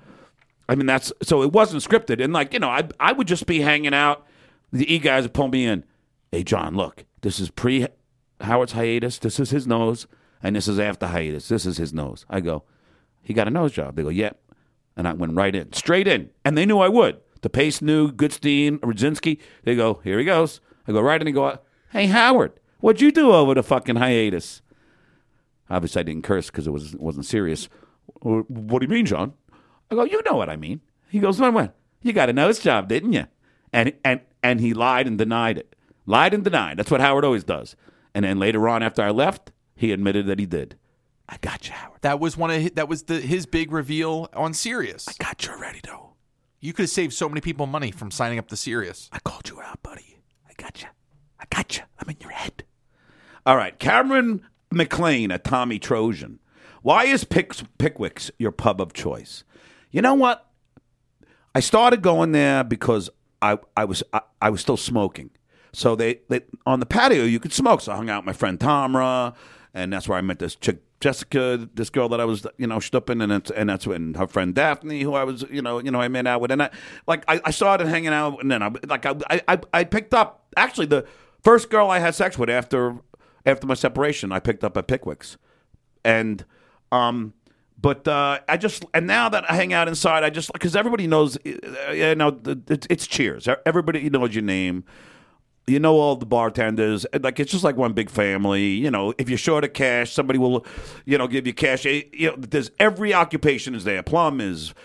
it wasn't scripted. And I would just be hanging out. The E guys would pull me in. Hey, John, look, this is pre-Howard's hiatus. This is his nose. And this is after hiatus. This is his nose. I go, he got a nose job. They go, yep. And I went right in, straight in. And they knew I would. The Pace knew, Goodstein, Radzinski. They go, here he goes. I go right in and go, hey, Howard, what'd you do over the fucking hiatus? Obviously, I didn't curse because it wasn't serious. What do you mean, John? I go, you know what I mean. He goes, what? You got a nose job, didn't you? And he lied and denied it. Lied and denied. That's what Howard always does. And then later on, after I left, he admitted that he did. I got you, Howard. That was his big reveal on Sirius. I got you already, though. You could have saved so many people money from signing up to Sirius. I called you out, buddy. I got you. I'm in your head. All right, Cameron McLean at Tommy Trojan. Why is Pickwick's your pub of choice? You know what? I started going there because I was still smoking. So they on the patio you could smoke. So I hung out with my friend Tamra, and that's where I met this chick Jessica, this girl that I was shtupping, and that's when her friend Daphne, who I was I met out with, and I started hanging out, and then I picked up actually the first girl I had sex with after my separation. I picked up at Pickwick's, and but and now that I hang out inside, because everybody knows, it's Cheers. Everybody knows your name. You know all the bartenders. It's just like one big family. If you're short of cash, somebody will, give you cash. There's every occupation is there. Plumbers,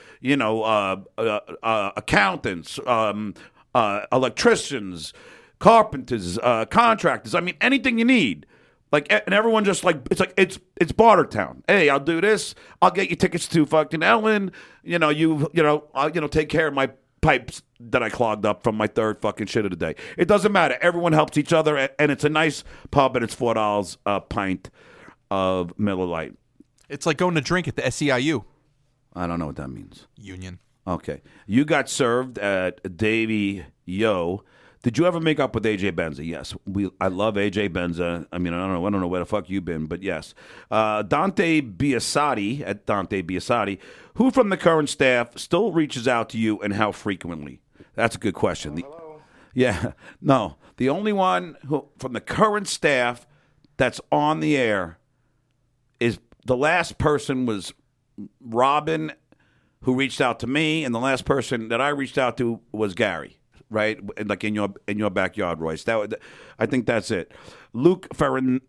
accountants, electricians, carpenters, contractors. I mean, anything you need. And everyone just it's barter town. Hey, I'll do this. I'll get you tickets to fucking Ellen. I'll take care of my pipes that I clogged up from my third fucking shit of the day. It doesn't matter. Everyone helps each other, and it's a nice pub, and it's $4 a pint of Miller Lite. It's like going to drink at the SEIU. I don't know what that means. Union. Okay. You got served at Davy Yo. Did you ever make up with AJ Benza? Yes. I love AJ Benza. I mean, I don't know where the fuck you've been, but yes. Dante Biasotti, at Dante Biasotti, who from the current staff still reaches out to you and how frequently? That's a good question. Hello. Yeah. No. The only one who from the current staff that's on the air is the last person was Robin, who reached out to me, and the last person that I reached out to was Gary. Right, like in your backyard, Royce. I think that's it. Luke Ferrandino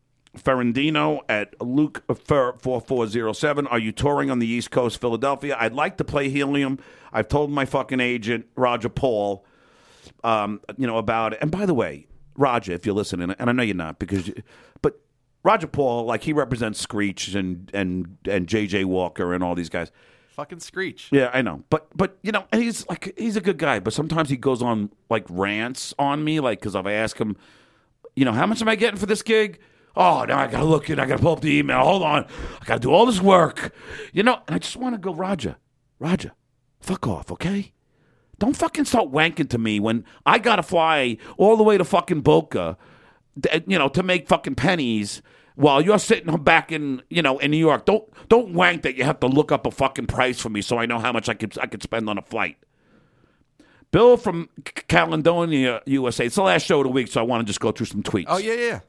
at Luke 4407. Are you touring on the East Coast, Philadelphia? I'd like to play Helium. I've told my fucking agent Roger Paul, about it. And by the way, Roger, if you're listening, and I know you're not, but Roger Paul, he represents Screech and JJ Walker and all these guys. Fucking Screech. Yeah, I know. But and he's a good guy, but sometimes he goes on rants on me, because if I ask him, how much am I getting for this gig? Oh, now I gotta look I gotta pull up the email. Hold on. I gotta do all this work. And I just wanna go, Roger, fuck off, okay? Don't fucking start wanking to me when I gotta fly all the way to fucking Boca, to make fucking pennies. While you're sitting back in New York, don't wank that you have to look up a fucking price for me so I know how much I could spend on a flight. Bill from Caledonia, USA. It's the last show of the week, so I want to just go through some tweets. Oh yeah.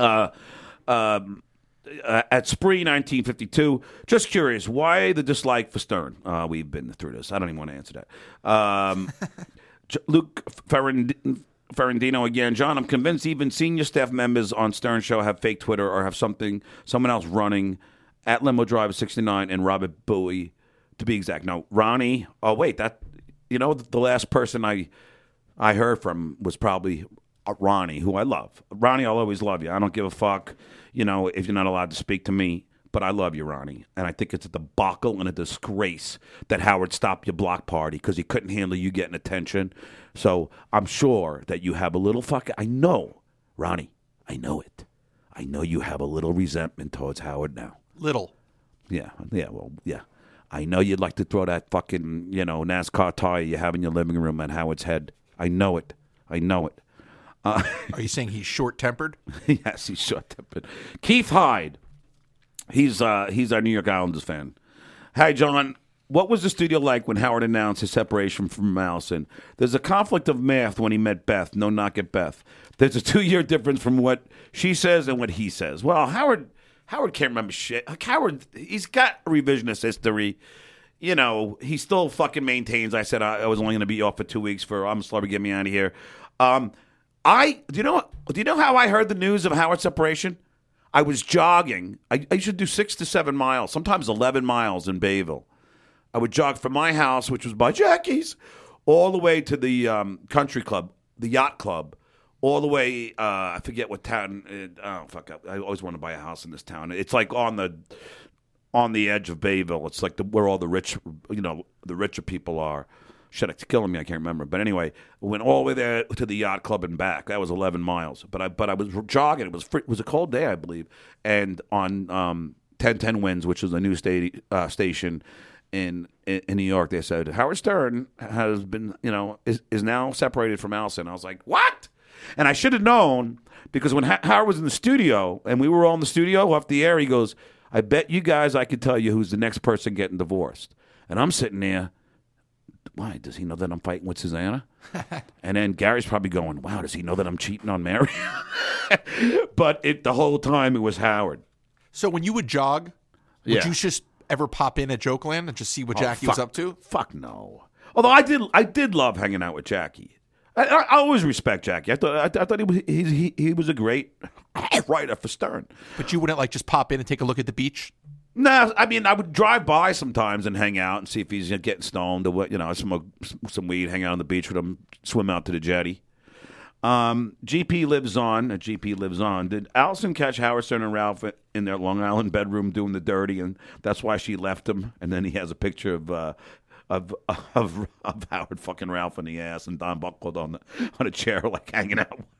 At Spree 1952. Just curious, why the dislike for Stern? We've been through this. I don't even want to answer that. Luke Ferrandino again. John, I'm convinced even senior staff members on Stern Show have fake Twitter or have someone else running at Limo Driver 69 and Robert Bowie, to be exact. No, Ronnie. Oh, wait, the last person I heard from was probably Ronnie, who I love. Ronnie, I'll always love you. I don't give a fuck, if you're not allowed to speak to me. But I love you, Ronnie. And I think it's a debacle and a disgrace that Howard stopped your block party because he couldn't handle you getting attention. So I'm sure that you have a little I know, Ronnie, I know it. I know you have a little resentment towards Howard now. Little. Yeah. I know you'd like to throw that fucking, NASCAR tire you have in your living room at Howard's head. I know it. Are you saying he's short-tempered? Yes, he's short-tempered. Keith Hyde. He's our New York Islanders fan. Hi, John. What was the studio like when Howard announced his separation from Allison? There's a conflict of math when he met Beth. No knock at Beth. There's a 2-year difference from what she says and what he says. Well, Howard can't remember shit. Howard, he's got revisionist history. He still fucking maintains. I said I was only going to be off for 2 weeks for I'm a celebrity, get me out of here. Do you know how I heard the news of Howard's separation? I was jogging. I used to do 6 to 7 miles, sometimes 11 miles in Bayville. I would jog from my house, which was by Jackie's, all the way to the country club, the yacht club, all the way. I forget what town. I always want to buy a house in this town. It's like on the edge of Bayville. It's like where all the rich, the richer people are. Shit, it's killing me. I can't remember. But anyway, I went all the way there to the yacht club and back. That was 11 miles. But I was jogging. It was a cold day, I believe. And on 1010 Winds, which is a new station in New York, they said Howard Stern has been, is now separated from Allison. I was like, what? And I should have known because when Howard was in the studio and we were all in the studio off the air, he goes, I bet you guys I could tell you who's the next person getting divorced. And I'm sitting there. Why? Does he know that I'm fighting with Susanna? And then Gary's probably going, wow, does he know that I'm cheating on Mary? But the whole time it was Howard. So when you would jog, would you just ever pop in at Jokeland and just see what Jackie was up to? Fuck no. Although I did love hanging out with Jackie. I always respect Jackie. I thought he was a great writer for Stern. But you wouldn't just pop in and take a look at the beach? No, I mean, I would drive by sometimes and hang out and see if he's getting stoned or smoke some weed, hang out on the beach with him, swim out to the jetty. GP lives on. GP lives on. Did Allison catch Howard Stern and Ralph in their Long Island bedroom doing the dirty, and that's why she left him? And then he has a picture of Howard fucking Ralph in the ass and Don buckled on a chair hanging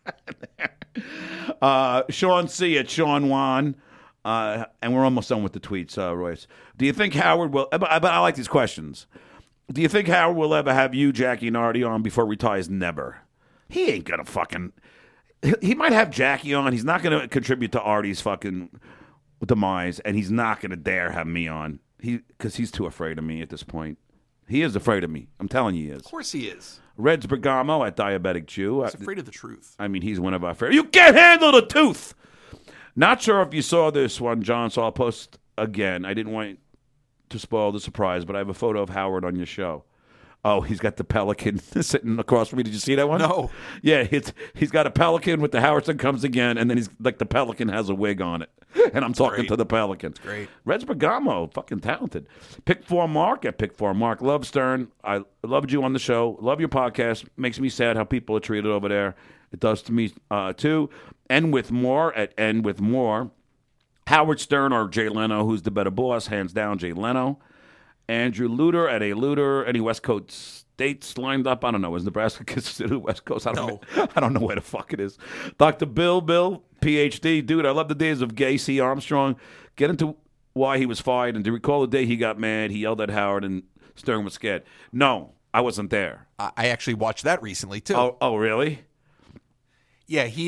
out. Sean C. at Sean Wan. And we're almost done with the tweets, Royce. Do you think Howard will... But I like these questions. Do you think Howard will ever have you, Jackie, and Artie on before he retires? Never. He ain't going to fucking... He might have Jackie on. He's not going to contribute to Artie's fucking demise, and he's not going to dare have me on. Because he's too afraid of me at this point. He is afraid of me. I'm telling you he is. Of course he is. Reds Bergamo at Diabetic Jew. He's afraid of the truth. I mean, he's one of our favorite... You can't handle the tooth! Not sure if you saw this one, John, so I'll post again. I didn't want to spoil the surprise, but I have a photo of Howard on your show. Oh, he's got the pelican sitting across from me. Did you see that one? No. Yeah, he's got a pelican with the Howard Stern comes again, and then he's the pelican has a wig on it. And I'm talking to the pelican. That's great. Reds Bergamo, fucking talented. Pick 4 Mark at Pick 4 Mark. Love Stern. I loved you on the show. Love your podcast. Makes me sad how people are treated over there. It does to me, too. End with more at End with More. Howard Stern or Jay Leno, who's the better boss? Hands down, Jay Leno. Andrew Luter at A Luter. Any West Coast states lined up? I don't know. Is Nebraska considered the West Coast? I don't know where the fuck it is. Dr. Bill, PhD. Dude, I love the days of Gay C. Armstrong. Get into why he was fired and to recall the day he got mad. He yelled at Howard and Stern was scared. No, I wasn't there. I actually watched that recently, too. Oh, really? Yeah, he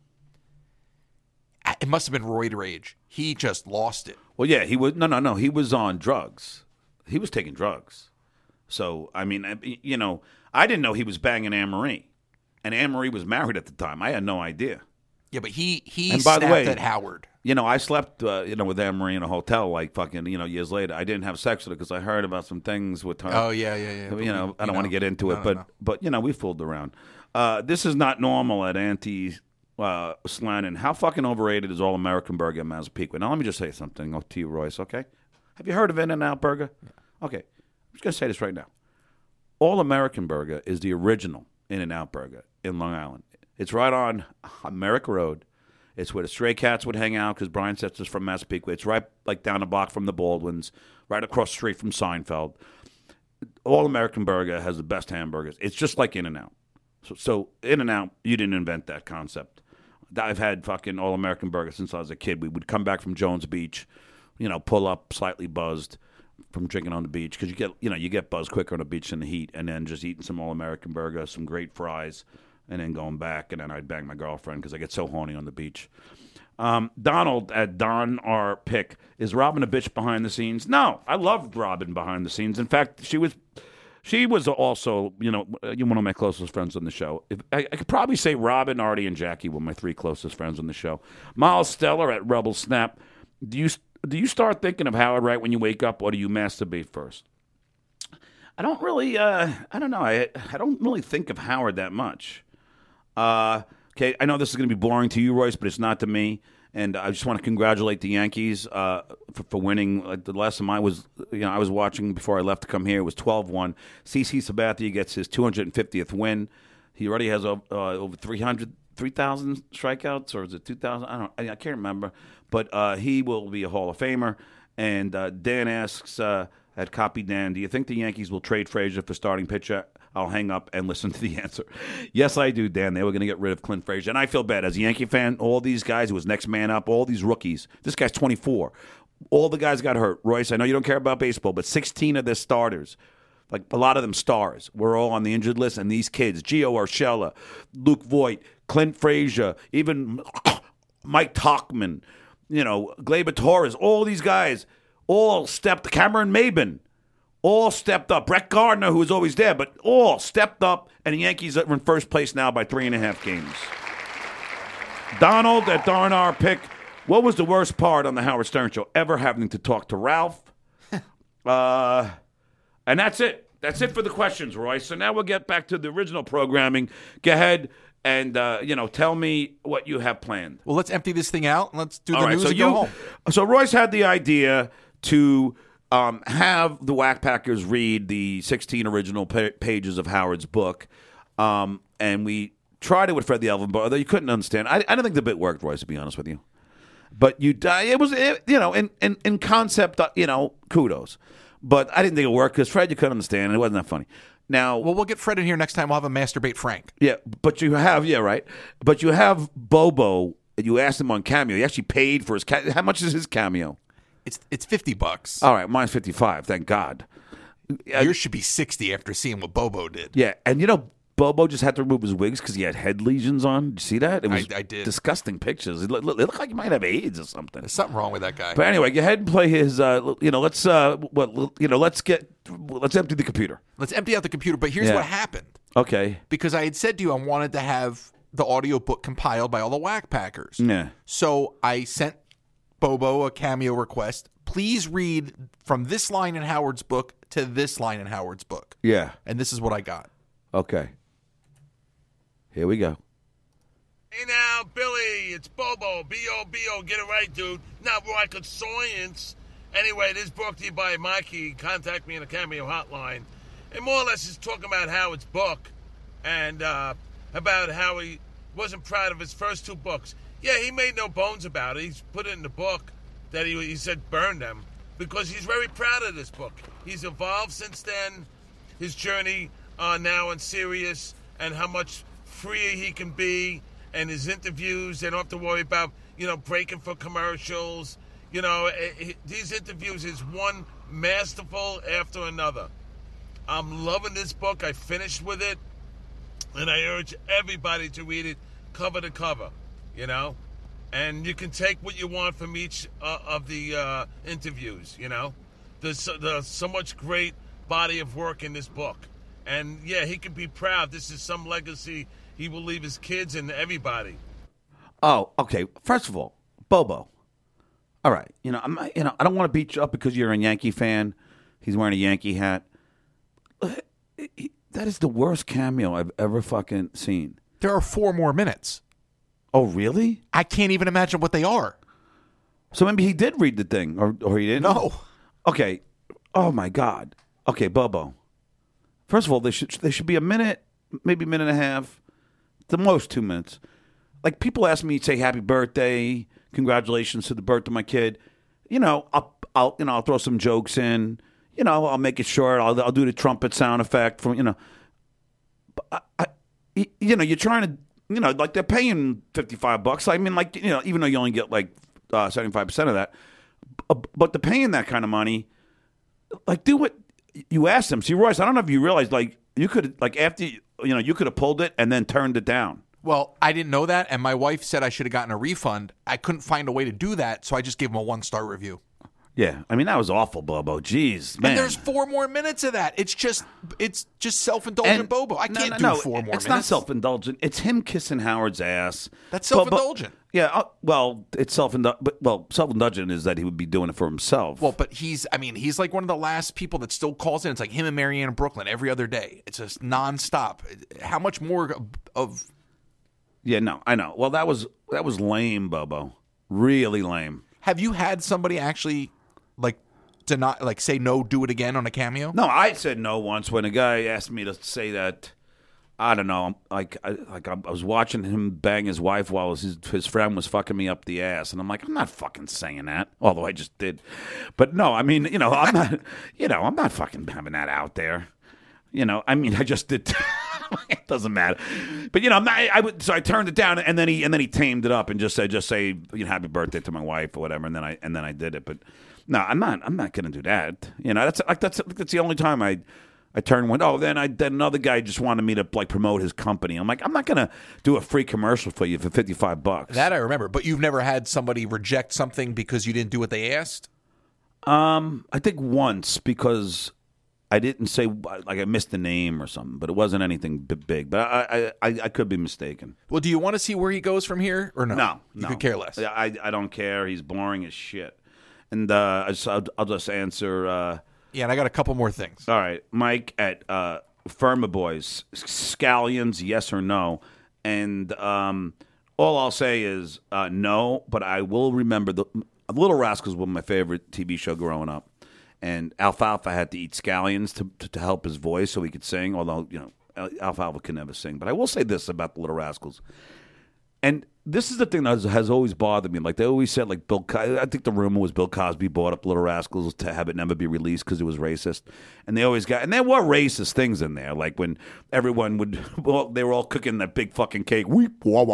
it must have been roid rage. He just lost it. Well, yeah, he was no. He was on drugs. He was taking drugs. So, I mean, I didn't know he was banging Anne-Marie. And Anne-Marie was married at the time. I had no idea. Yeah, but he and by snapped the way, at Howard. I slept, with Anne-Marie in a hotel years later. I didn't have sex with her because I heard about some things with her. Oh, yeah. I don't want to get into it, but we fooled around. This is not normal at Auntie Slannon. How fucking overrated is All-American Burger in Massapequa? Now, let me just say something to you, Royce, okay? Have you heard of In-N-Out Burger? Yeah. Okay. I'm just going to say this right now. All-American Burger is the original In-N-Out Burger in Long Island. It's right on Merrick Road. It's where the Stray Cats would hang out because Brian Setzer is from Massapequa. It's right like down the block from the Baldwins, right across the street from Seinfeld. All American Burger has the best hamburgers. It's just like In-N-Out. So In-N-Out, you didn't invent that concept. I've had fucking All American Burger since I was a kid. We would come back from Jones Beach, pull up slightly buzzed from drinking on the beach because you get buzzed quicker on the beach than the heat, and then just eating some All American Burger, some great fries, and then going back, and then I'd bang my girlfriend because I get so horny on the beach. Donald at Don R. Pick, is Robin a bitch behind the scenes? No, I loved Robin behind the scenes. In fact, she was also, one of my closest friends on the show. I could probably say Robin, Artie, and Jackie were my 3 closest friends on the show. Miles Stellar at Rebel Snap, do you start thinking of Howard right when you wake up, or do you masturbate first? I don't really, I don't know. I don't really think of Howard that much. Okay, I know this is going to be boring to you, Royce, but it's not to me. And I just want to congratulate the Yankees for winning. Like the last time I was watching before I left to come here, it was 12-1. CC Sabathia gets his 250th win. He already has over 3,000 strikeouts, or is it 2,000? I can't remember. But he will be a Hall of Famer. And Dan asks at Copy Dan, do you think the Yankees will trade Frazier for starting pitcher? I'll hang up and listen to the answer. Yes, I do, Dan. They were going to get rid of Clint Frazier. And I feel bad. As a Yankee fan, all these guys who was next man up, all these rookies. This guy's 24. All the guys got hurt. Royce, I know you don't care about baseball, but 16 of their starters, like a lot of them stars, were all on the injured list. And these kids, Gio Urshela, Luke Voigt, Clint Frazier, even Mike Tauchman, Gleyber Torres, all these guys all stepped, Cameron Maben, all stepped up. Brett Gardner, who was always there, but all stepped up, and the Yankees are in first place now by 3.5 games. Donald at Darn R. Pick, what was the worst part on the Howard Stern Show? Ever having to talk to Ralph? And that's it. That's it for the questions, Roy. So now we'll get back to the original programming. Go ahead and, tell me what you have planned. Well, let's empty this thing out, and let's do the news and go home. So Royce had the idea to have the Whack Packers read the 16 original pages of Howard's book, and we tried it with Fred the Elven, but although you couldn't understand, I don't think the bit worked, Royce, to be honest with you. But in concept, kudos. But I didn't think it worked because Fred, you couldn't understand, and it wasn't that funny. Now, well, we'll get Fred in here next time. We'll have a Masturbate Frank. Yeah, but you have, right. But you have Bobo. You asked him on Cameo. He actually paid for his cameo. How much is his cameo? It's $50. All right, mine's 55. Thank God. Yours should be 60 after seeing what Bobo did. Yeah, and Bobo just had to remove his wigs because he had head lesions on. Did you see that? It was I did. Disgusting pictures. It looked like he might have AIDS or something. There's something wrong with that guy. But anyway, go ahead and play his. Let's empty the computer. Let's empty out the computer. But here's what happened. Okay. Because I had said to you I wanted to have the audio book compiled by all the Whack Packers. Yeah. So I sent Bobo a cameo request. Please read from this line in Howard's book to this line in Howard's book. Yeah. And this is what I got. Okay. Here we go. Hey now, Billy, it's Bobo. B-O-B-O, get it right, dude. Not rocket science. Anyway, this is brought to you by Mikey. Contact me in the Cameo hotline. And more or less he's talking about Howard's book and about how he wasn't proud of his first 2 books. Yeah, he made no bones about it. He's put it in the book that he said burn them because he's very proud of this book. He's evolved since then. His journey now on Sirius and how much freer he can be, and his interviews. They don't have to worry about, breaking for commercials. These interviews is one masterful after another. I'm loving this book. I finished with it, and I urge everybody to read it cover to cover, And you can take what you want from each of the interviews, There's so much great body of work in this book. And, yeah, he can be proud. This is some legacy he will leave his kids and everybody. Oh, okay. First of all, Bobo. All right. I don't want to beat you up because you're a Yankee fan. He's wearing a Yankee hat. That is the worst cameo I've ever fucking seen. There are 4 more minutes. Oh, really? I can't even imagine what they are. So maybe he did read the thing, or he didn't? No. Okay. Oh, my God. Okay, Bobo. First of all, they should be a minute, maybe a minute and a half, The most 2 minutes. Like, people ask me, say happy birthday, congratulations to the birth of my kid. You know, I'll throw some jokes in. You know, I'll make it short. I'll do the trumpet sound effect from, you know. You know, you're trying to, you know, like they're paying $55. I mean, like, you know, even though you only get like 75% of that, but they're paying that kind of money. Like, do what you asked them. See, Royce, I don't know if you realize, like, you could, like, after, you know, you could have pulled it and then turned it down. Well, I didn't know that, and my wife said I should have gotten a refund. I couldn't find a way to do that, so I just gave him a 1-star review. Yeah, I mean, that was awful, Bobo. Jeez, man. And there's 4 more minutes of that. It's just self-indulgent Bobo. I can't do 4 more minutes. It's not self-indulgent. It's him kissing Howard's ass. That's self-indulgent. Yeah, well, it's self-indulgent. Well, self-indulgent is that he would be doing it for himself. Well, but he's like one of the last people that still calls in. It's like him and Marianne in Brooklyn every other day. It's just nonstop. How much more of... Yeah, no, I know. Well, that was lame, Bobo. Really lame. Have you had somebody actually say no, do it again on a cameo? No, I said no once when a guy asked me to say that. I don't know. I was watching him bang his wife while his friend was fucking me up the ass, and I'm like, I'm not fucking saying that. Although I just did. But no, I mean, you know, I'm not. You know, I'm not fucking having that out there. You know, I mean, I just did. It doesn't matter. But you know, so I turned it down, and then he tamed it up and just say, you know, happy birthday to my wife or whatever, and then I did it. But no, I'm not going to do that. You know, that's the only time I turned one. Oh, then another guy just wanted me to like promote his company. I'm like, I'm not going to do a free commercial for you for $55. That I remember. But you've never had somebody reject something because you didn't do what they asked? I think once because I didn't say, like, I missed the name or something, but it wasn't anything big. But I could be mistaken. Well, do you want to see where he goes from here or no? No. You could care less. I don't care. He's boring as shit. And I'll just answer. Yeah, and I got a couple more things. All right. Mike at Firma Boys. Scallions, yes or no? And all I'll say is no, but I will remember the Little Rascals was my favorite TV show growing up. And Alfalfa had to eat scallions to help his voice so he could sing, although, you know, Alfalfa could never sing. But I will say this about the Little Rascals. And this is the thing that has always bothered me. Like, they always said, like, I think the rumor was Bill Cosby bought up Little Rascals to have it never be released because it was racist. And they always and there were racist things in there. Like, when everyone they were all cooking that big fucking cake. You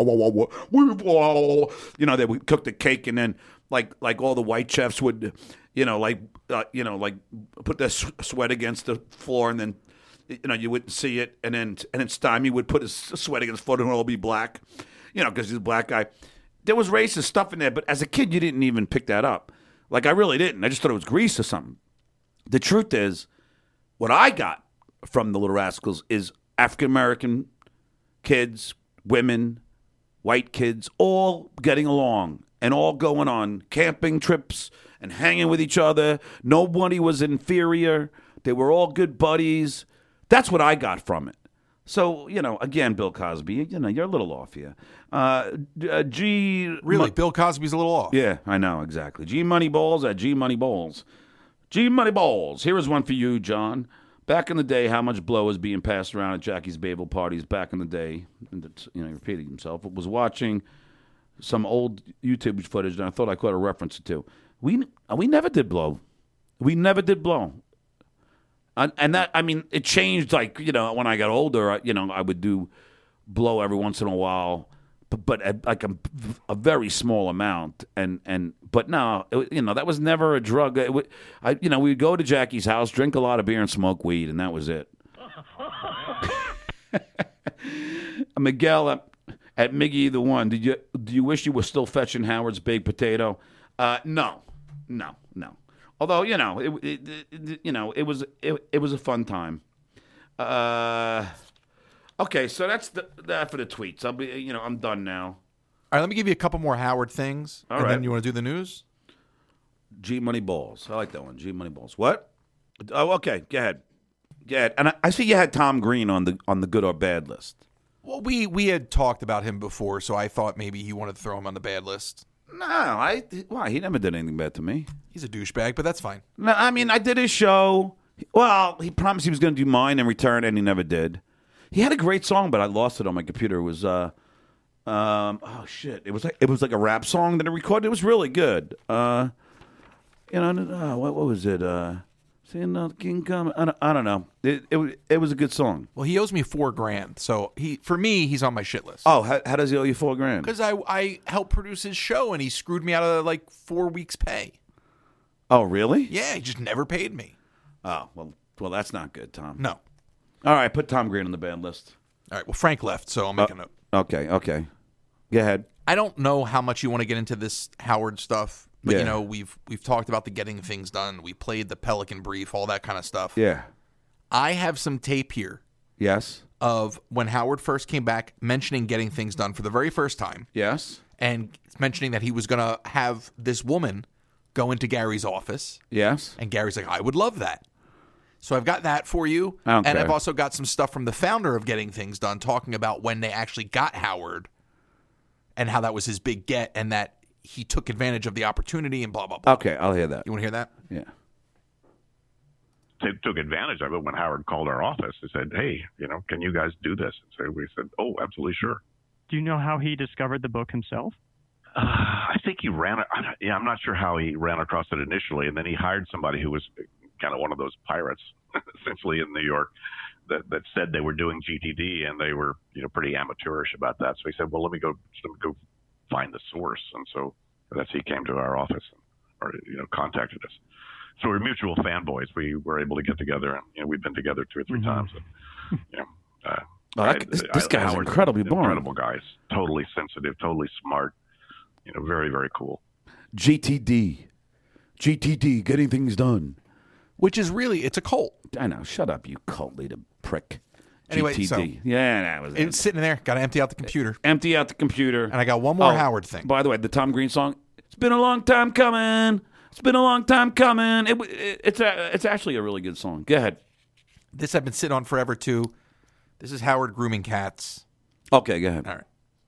know, they would cook the cake and then, like all the white chefs would, like put their sweat against the floor, and then, you know, you wouldn't see it, and then Stymie would put his sweat against the floor and it would all be black, you know, because he's a black guy. There was racist stuff in there, but as a kid, you didn't even pick that up. Like, I really didn't. I just thought it was grease or something. The truth is, what I got from the Little Rascals is African-American kids, women, white kids, all getting along and all going on camping trips and hanging with each other. Nobody was inferior. They were all good buddies. That's what I got from it. So, you know, again, Bill Cosby, you know, you're a little off here. Bill Cosby's a little off. Yeah, I know, exactly. G Money Balls at G Money Balls. G Money Balls. Here is one for you, John. Back in the day, how much blow was being passed around at Jackie's Babel parties back in the day? And, you know, he repeated himself. I was watching some old YouTube footage, and I thought I caught a reference or two. We never did blow. We never did blow. And that, I mean, it changed, like, you know, when I got older, you know, I would do blow every once in a while, but at like a very small amount. But no, you know, that was never a drug. You know, we'd go to Jackie's house, drink a lot of beer, and smoke weed, and that was it. Miguel at Miggy the One, do you wish you were still fetching Howard's baked potato? No. Although, you know, it was a fun time. Okay, so that's that for the tweets. I'm done now. All right, let me give you a couple more Howard things. All and right. then you want to do the news? G Money Balls. I like that one. G Money Balls. What? Oh, okay. Go ahead. And I see you had Tom Green on the good or bad list. Well, we had talked about him before, so I thought maybe you wanted to throw him on the bad list. No, why? He never did anything bad to me. He's a douchebag, but that's fine. No, I mean, I did his show. Well, he promised he was going to do mine in return, and he never did. He had a great song, but I lost it on my computer. It was oh shit! It was like a rap song that he recorded. It was really good. What was it? Seeing the king come. I don't know. It was a good song. Well, he owes me $4,000, so for me, he's on my shit list. Oh, how does he owe you $4,000? Because I helped produce his show, and he screwed me out of like 4 weeks' pay. Oh, really? Yeah, he just never paid me. Oh, well, that's not good, Tom. No. All right, put Tom Green on the bad list. All right. Well, Frank left, so I'll make a note. Okay. Go ahead. I don't know how much you want to get into this Howard stuff, but Yeah. you know we've talked about the getting things done. We played the Pelican Brief, all that kind of stuff. Yeah. I have some tape here Yes. of when Howard first came back, mentioning getting things done for the very first time, Yes. and mentioning that he was going to have this woman go into Gary's office, Yes. and Gary's like, "I would love that." So I've got that for you, Okay. and I've also got some stuff from the founder of Getting Things Done talking about when they actually got Howard and how that was his big get and that he took advantage of the opportunity and blah, blah, blah. Okay, I'll hear that. You want to hear that? Yeah. They took advantage of it when Howard called our office and said, "Hey, can you guys do this?" And so we said, "Oh, absolutely, sure." Do you know how he discovered the book himself? I think he ran it. Yeah, I'm not sure how he ran across it initially, and then he hired somebody who was kind of one of those pirates, essentially in New York, that said they were doing GTD and they were pretty amateurish about that. So he said, "Well, let me go find the source," and so that's he came to our office or contacted us. So we're mutual fanboys. We were able to get together, and we've been together 2 or 3 times. And, this guy's Howard's incredibly an boring. Incredible guy, totally sensitive, totally smart. Very, very cool. GTD, getting things done. Which is really, it's a cult. I know. Shut up, you cult leader prick. Anyway, GTD. so Yeah, that was it. it's sitting there. Got to empty out the computer. Empty out the computer. And I got one more Howard thing. By the way, the Tom Green song. It's been a long time coming. It's been a long time coming. It's actually a really good song. Go ahead. This I've been sitting on forever, too. This is Howard grooming cats. Okay, go ahead. All right.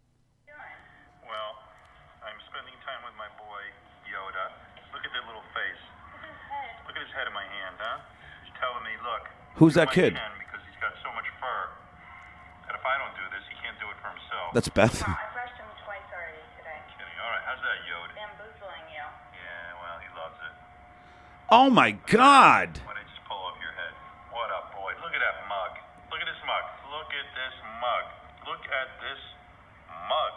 Well, I'm spending time with my boy, Yoda. Look at that little face. Look at his head in my hand, huh? He's telling me, look. Who's look that at my kid? hand because he's got so much fur that if I don't do this, he can't do it for himself. That's Beth. I brushed him twice already today. Kidding. All right, how's that, Yoda? Bamboozling you. Yeah, well, he loves it. Oh my God. Why don't you just pull off your head? What up, boy? Look at that mug. Look at this mug. Look at this mug. Look at this mug.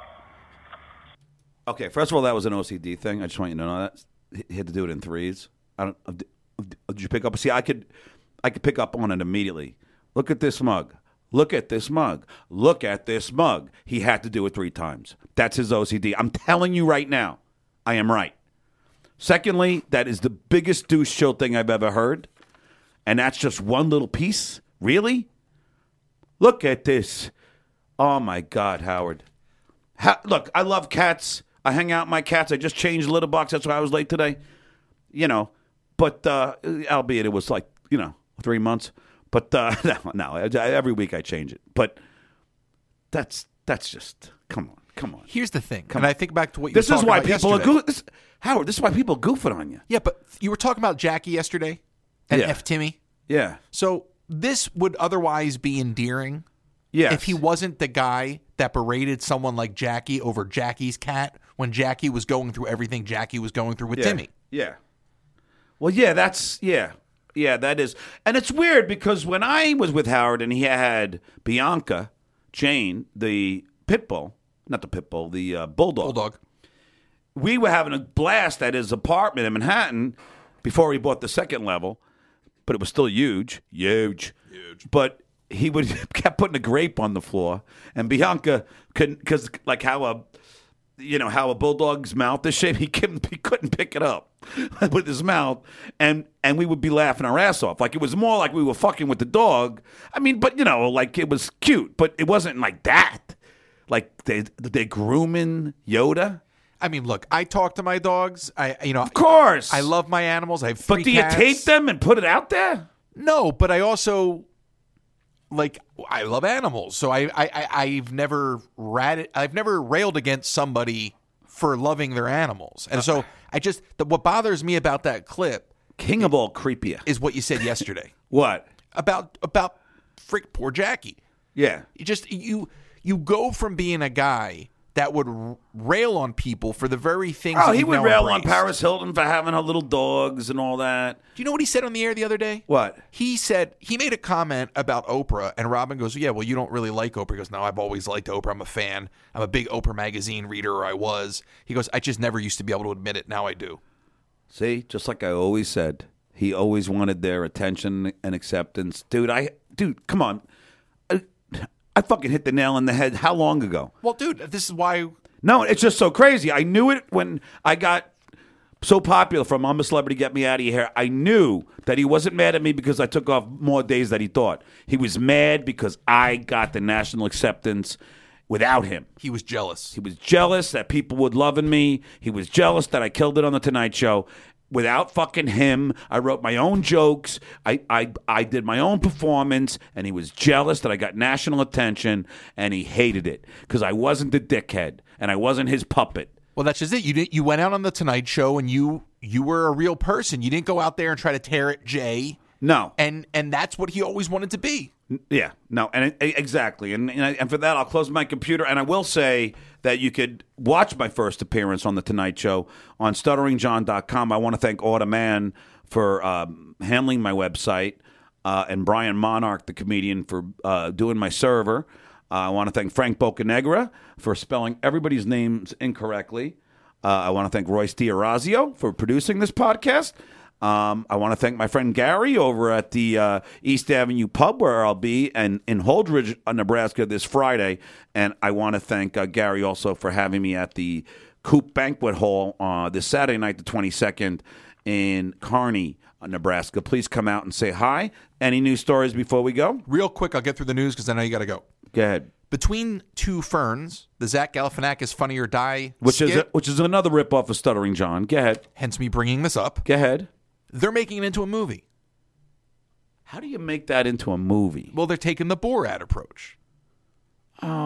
Okay, first of all, that was an OCD thing. I just want you to know that he had to do it in threes. I don't. Did you pick up? See, I could pick up on it immediately. Look at this mug. Look at this mug. Look at this mug. He had to do it 3 times. That's his OCD. I'm telling you right now, I am right. Secondly, that is the biggest douche chill thing I've ever heard, and that's just one little piece. Really? Look at this. Oh my God, Howard. Look, I love cats. I hang out with my cats. I just changed the litter box. That's why I was late today. But albeit it was like 3 months. But no, every week I change it. But that's just come on. Here's the thing, and I think back to what you This were is talking why about people yesterday. Howard. This is why people are goofing on you. Yeah, but you were talking about Jackie yesterday and Yeah. F. Timmy. Yeah. So this would otherwise be endearing Yes. if he wasn't the guy that berated someone like Jackie over Jackie's cat when Jackie was going through everything Jackie was going through with Yeah. Timmy. Yeah. Well, yeah, yeah, that is, and it's weird because when I was with Howard and he had Bianca, Jane, the pit bull, not the pit bull, the bulldog. We were having a blast at his apartment in Manhattan before he bought the second level, but it was still huge. But he kept putting a grape on the floor, and Bianca couldn't, because like how a bulldog's mouth is shaped, he couldn't pick it up with his mouth, and we would be laughing our ass off. Like it was more like we were fucking with the dog. I mean, but like it was cute, but it wasn't like that. Like they grooming Yoda. I mean, look, I talk to my dogs. Of course, I love my animals. I have 3 But do cats. you tape them and put it out there? No, but I also I love animals, so I've never railed against somebody for loving their animals, and so what bothers me about that clip, King of all creepier, is what you said yesterday. What about poor Jackie? Yeah. You go from being a guy that would rail on people for the very things. Oh, that he you've would now rail on embraced. Paris Hilton for having her little dogs and all that. Do you know what he said on the air the other day? What? He said he made a comment about Oprah, and Robin goes, "Yeah, well, you don't really like Oprah." He goes, "No, I've always liked Oprah. I'm a fan. I'm a big Oprah magazine reader, or I was." He goes, "I just never used to be able to admit it. Now I do." See, just like I always said, he always wanted their attention and acceptance. Dude, come on. I fucking hit the nail on the head how long ago? Well, dude, this is why. No, it's just so crazy. I knew it when I got so popular from I'm a Celebrity, Get Me Out of Your Hair. I knew that he wasn't mad at me because I took off more days than he thought. He was mad because I got the national acceptance without him. He was jealous. He was jealous that people would love me. He was jealous that I killed it on The Tonight Show. Without fucking him, I wrote my own jokes. I did my own performance, and he was jealous that I got national attention, and he hated it because I wasn't the dickhead, and I wasn't his puppet. Well, that's just it. You went out on the Tonight Show, and you were a real person. You didn't go out there and try to tear at Jay. No, and that's what he always wanted to be. Yeah, no, and exactly, and for that, I'll close my computer, and I will say that you could watch my first appearance on The Tonight Show on stutteringjohn.com. I want to thank Automan for handling my website, and Brian Monarch, the comedian, for doing my server. I want to thank Frank Bocanegra for spelling everybody's names incorrectly. I want to thank Royce D'Orazio for producing this podcast. I want to thank my friend Gary over at the East Avenue Pub where I'll be and in Holdridge, Nebraska this Friday. And I want to thank Gary also for having me at the Coop Banquet Hall this Saturday night, the 22nd, in Kearney, Nebraska. Please come out and say hi. Any news stories before we go? Real quick, I'll get through the news because I know you got to go. Go ahead. Between Two Ferns, the Zach Galifianakis Funny or Die Which skit, is another ripoff of Stuttering John. Go ahead. Hence me bringing this up. Go ahead. They're making it into a movie. How do you make that into a movie? Well, they're taking the Borat approach. Oh,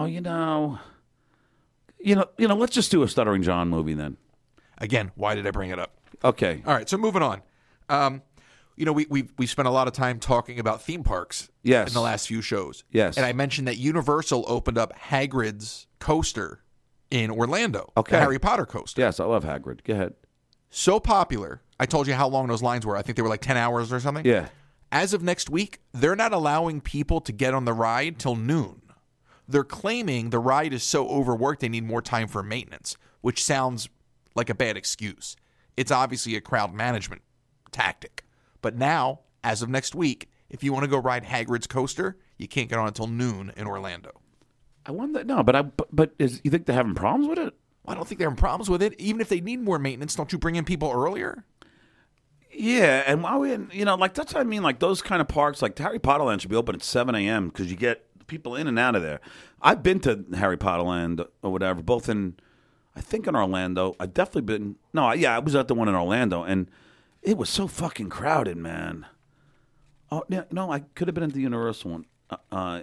let's just do a Stuttering John movie then. Again, why did I bring it up? Okay. All right, so moving on. We've spent a lot of time talking about theme parks Yes. in the last few shows. Yes. And I mentioned that Universal opened up Hagrid's coaster in Orlando. Okay. The Harry Potter coaster. Yes, I love Hagrid. Go ahead. So popular. I told you how long those lines were. I think they were like 10 hours or something. Yeah. As of next week, they're not allowing people to get on the ride till noon. They're claiming the ride is so overworked they need more time for maintenance, which sounds like a bad excuse. It's obviously a crowd management tactic. But now, as of next week, if you want to go ride Hagrid's coaster, you can't get on until noon in Orlando. I wonder. No, but you think they're having problems with it? Well, I don't think they're having problems with it. Even if they need more maintenance, don't you bring in people earlier? Yeah, and while that's what I mean. Like those kind of parks, like Harry Potter Land should be open at 7 a.m. because you get people in and out of there. I've been to Harry Potter Land or whatever, both in Orlando. I've definitely been. I was at the one in Orlando, and it was so fucking crowded, man. Oh no, I could have been at the Universal one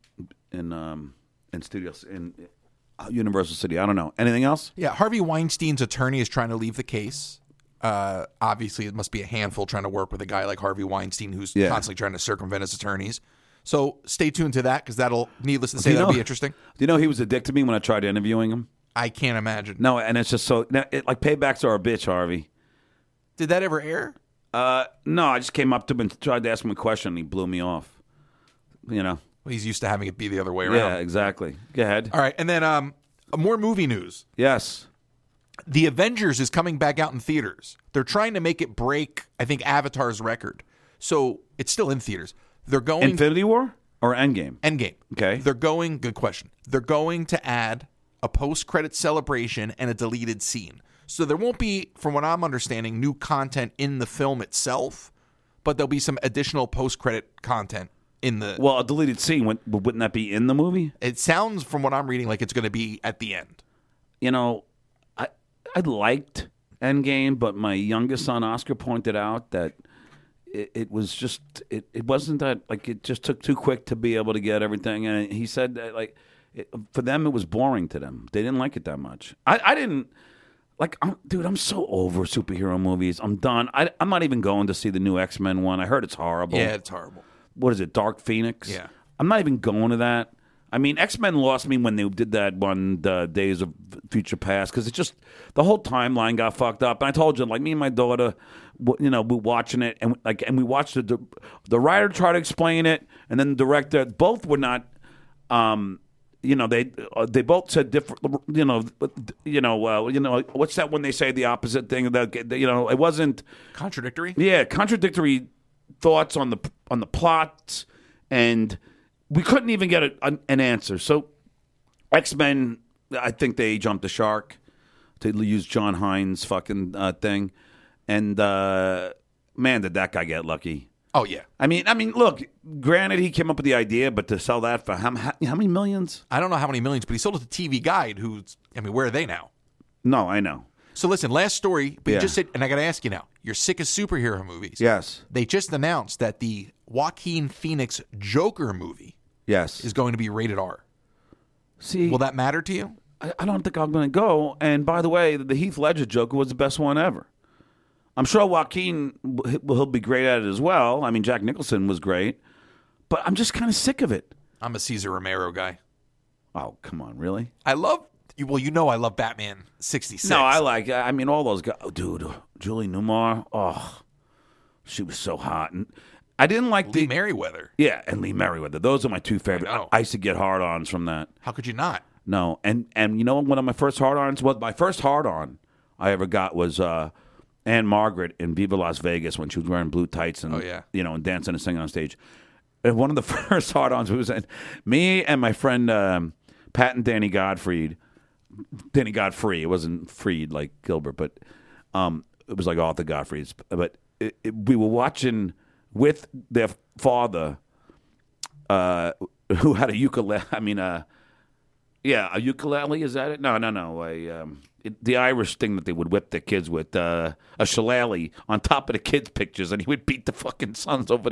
in studios in Universal City. I don't know. Anything else? Yeah, Harvey Weinstein's attorney is trying to leave the case. Obviously, it must be a handful trying to work with a guy like Harvey Weinstein who's constantly trying to circumvent his attorneys. So stay tuned to that because that'll, needless to say, that'll be interesting. Do you know he was a dick to me when I tried interviewing him? I can't imagine. No, and it's just so like paybacks are a bitch, Harvey. Did that ever air? No, I just came up to him and tried to ask him a question, and he blew me off. Well, he's used to having it be the other way around. Yeah, exactly. Go ahead. All right, and then more movie news. Yes. The Avengers is coming back out in theaters. They're trying to make it break, I think, Avatar's record. So it's still in theaters. They're going Infinity War or Endgame? Endgame. Okay. Good question. They're going to add a post-credit celebration and a deleted scene. So there won't be, from what I'm understanding, new content in the film itself, but there'll be some additional post-credit content in the... Well, a deleted scene, wouldn't that be in the movie? It sounds, from what I'm reading, like it's going to be at the end. I liked Endgame, but my youngest son, Oscar, pointed out that it was just... It wasn't that... Like, it just took too quick to be able to get everything. And he said that, like, for them, it was boring to them. They didn't like it that much. I didn't... Like, I'm so over superhero movies. I'm done. I'm not even going to see the new X-Men one. I heard it's horrible. Yeah, it's horrible. What is it, Dark Phoenix? Yeah. I'm not even going to that. I mean, X-Men lost me when they did that one, the Days of Future Past, because it's just the whole timeline got fucked up. And I told you, like, me and my daughter, we're watching it, and we watched the writer try to explain it, and then the director. Both were not. They both said different. What's that when they say the opposite thing? It wasn't contradictory. Yeah, contradictory thoughts on the plot, and we couldn't even get an answer. So X-Men, I think they jumped the shark to use John Hines' fucking thing, and man, did that guy get lucky. Oh yeah. I mean, look. Granted, he came up with the idea, but to sell that for how many millions? I don't know how many millions, but he sold it to TV Guide. Where are they now? No, I know. So listen, last story. But Yeah. you just said, and I got to ask you now. You're sick of superhero movies. Yes. They just announced that the Joaquin Phoenix Joker movie, Yes, is going to be rated R. See, will that matter to you? I don't think I'm going to go. And by the way, the Heath Ledger Joker was the best one ever. I'm sure Joaquin, he'll be great at it as well. I mean, Jack Nicholson was great. But I'm just kind of sick of it. I'm a Cesar Romero guy. Oh, come on, really? I love Batman 66. No, I mean, all those guys. Oh, dude, Julie Newmar. Oh, she was so hot. And I didn't like Lee Merriweather. Yeah, and Lee Merriweather. Those are my two favorite. I used to get hard-ons from that. How could you not? No, and you know one of my first hard-ons? Well, my first hard-on I ever got was Anne Margaret in Viva Las Vegas when she was wearing blue tights and, and dancing and singing on stage. And one of the first hard-ons was me and my friend Pat and Danny Godfrey. Danny Godfrey. It wasn't Freed like Gilbert, but it was like Arthur Godfrey's. But we were watching with their father, who had a ukulele. I mean, a ukulele. Is that it? No. The Irish thing that they would whip their kids with, a shillelagh on top of the kids' pictures, and he would beat the fucking sons over the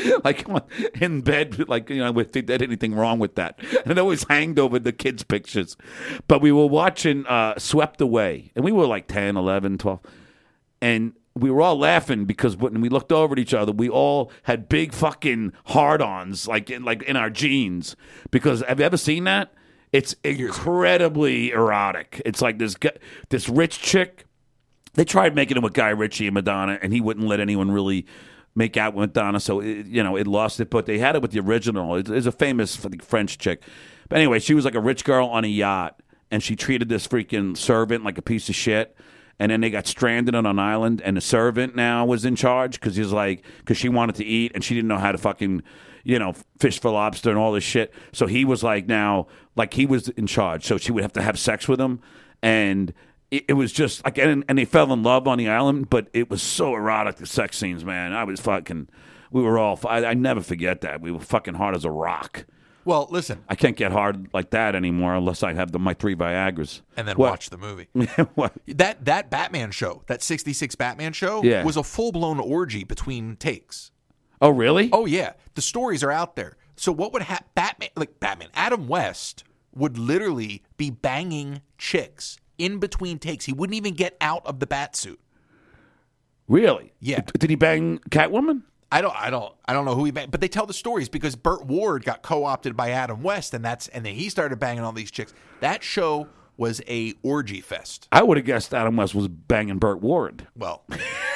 in bed, if they did anything wrong with that. And it always hanged over the kids' pictures. But we were watching Swept Away, and we were like 10, 11, 12, and we were all laughing because when we looked over at each other, we all had big fucking hard-ons, like in our jeans. Because have you ever seen that? It's incredibly erotic. It's like this rich chick. They tried making it with Guy Ritchie and Madonna, and he wouldn't let anyone really make out with Madonna, so it lost it. But they had it with the original. It's a famous French chick. But anyway, she was like a rich girl on a yacht, and she treated this freaking servant like a piece of shit. And then they got stranded on an island, and the servant now was in charge because because she wanted to eat, and she didn't know how to fucking, fish for lobster and all this shit. So he was he was in charge. So she would have to have sex with him, and it was just like, and they fell in love on the island. But it was so erotic, the sex scenes, man. We were all. I never forget that. We were fucking hard as a rock. Well, listen. I can't get hard like that anymore unless I have my 3 Viagras. And then watch the movie. What? That Batman show, that 66 Batman show, was a full-blown orgy between takes. Oh, really? Oh, yeah. The stories are out there. So what would happen? Adam West would literally be banging chicks in between takes. He wouldn't even get out of the bat suit. Really? Yeah. Did he bang Catwoman? I don't know who he banged, but they tell the stories because Burt Ward got co-opted by Adam West, and then he started banging all these chicks. That show was a orgy fest. I would have guessed Adam West was banging Burt Ward. Well,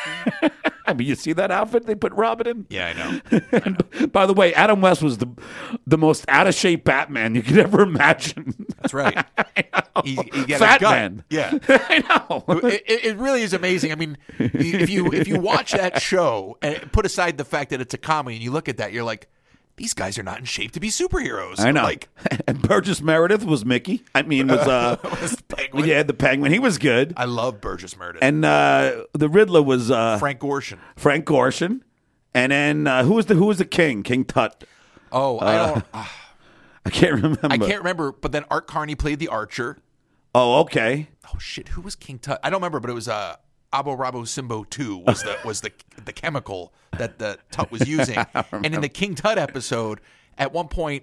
I mean, you see that outfit they put Robin in? Yeah, I know. By the way, Adam West was the most out of shape Batman you could ever imagine. That's right. He got Fat a gut. man. Yeah, I know. It really is amazing. I mean, if you watch that show and put aside the fact that it's a comedy, and you look at that, you're like, these guys are not in shape to be superheroes. I know. And Burgess Meredith was Mickey. I mean, was the Penguin. Yeah, the Penguin. He was good. I love Burgess Meredith. And the Riddler was Frank Gorshin. Frank Gorshin. And then who was the king? King Tut. Oh, I can't remember. But then Art Carney played the Archer. Oh, okay. Oh shit, who was King Tut? I don't remember, but it was Abo Rabo Simbo 2 was the chemical that the Tut was using. And in the King Tut episode, at one point,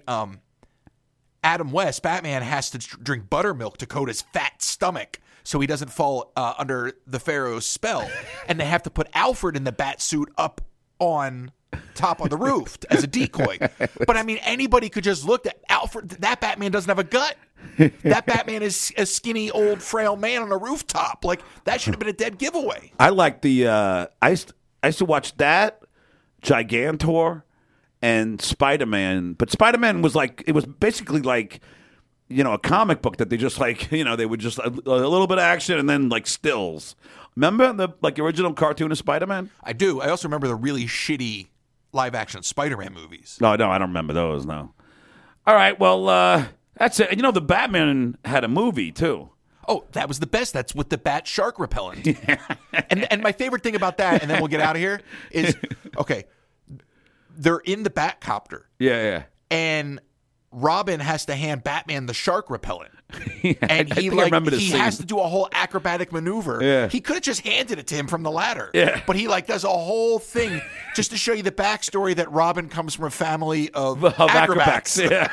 Adam West, Batman, has to drink buttermilk to coat his fat stomach so he doesn't fall under the Pharaoh's spell. And they have to put Alfred in the bat suit up on top on the roof as a decoy. But I mean, anybody could just look at Alfred. That Batman doesn't have a gut. That Batman is a skinny, old, frail man on a rooftop. Like, that should have been a dead giveaway. I like the. I used to watch that, Gigantor, and Spider-Man. But Spider-Man was like, it was basically like, you know, a comic book that they just like, you know, they would just a little bit of action and then like stills. Remember the like original cartoon of Spider-Man? I do. I also remember the really shitty live-action Spider-Man movies. No, I don't remember those. No. All right. Well, that's it. You know, the Batman had a movie too. Oh, that was the best. That's with the bat shark repellent. Yeah. And my favorite thing about that, and then we'll get out of here, is okay. They're in the Batcopter. Yeah. And Robin has to hand Batman the shark repellent. Yeah, and he has to do a whole acrobatic maneuver. Yeah. He could have just handed it to him from the ladder. Yeah. But he does a whole thing just to show you the backstory that Robin comes from a family of acrobats. Yeah.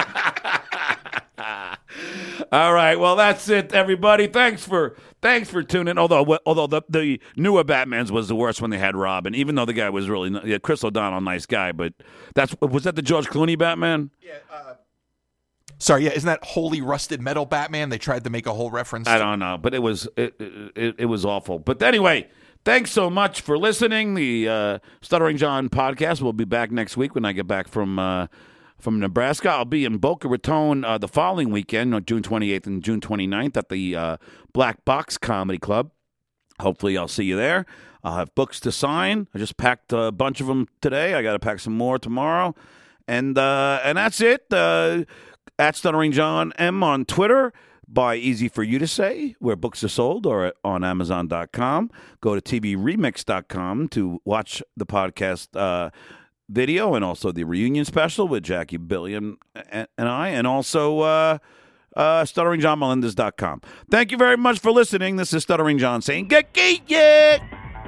All right, well that's it, everybody. Thanks for tuning in. Although the newer Batman's was the worst when they had Robin, even though the guy was really Chris O'Donnell, nice guy. But was that the George Clooney Batman? Yeah. Sorry, isn't that Holy Rusted Metal Batman? They tried to make a whole reference. I don't know, but it was awful. But anyway, thanks so much for listening. The Stuttering John podcast will be back next week when I get back from Nebraska. I'll be in Boca Raton the following weekend, on June 28th and June 29th at the Black Box Comedy Club. Hopefully I'll see you there. I'll have books to sign. I just packed a bunch of them today. I got to pack some more tomorrow. And that's it. At Stuttering John M on Twitter. Buy Easy For You to Say, where books are sold, or on Amazon.com. Go to TVRemix.com to watch the podcast video and also the reunion special with Jackie, Billy, and I, and also StutteringJohnMelendez.com. Thank you very much for listening. This is Stuttering John saying, get geeky!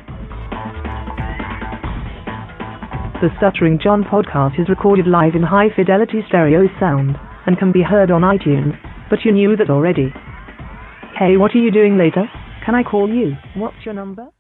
The Stuttering John podcast is recorded live in high-fidelity stereo sound and can be heard on iTunes, but you knew that already. Hey, what are you doing later? Can I call you? What's your number?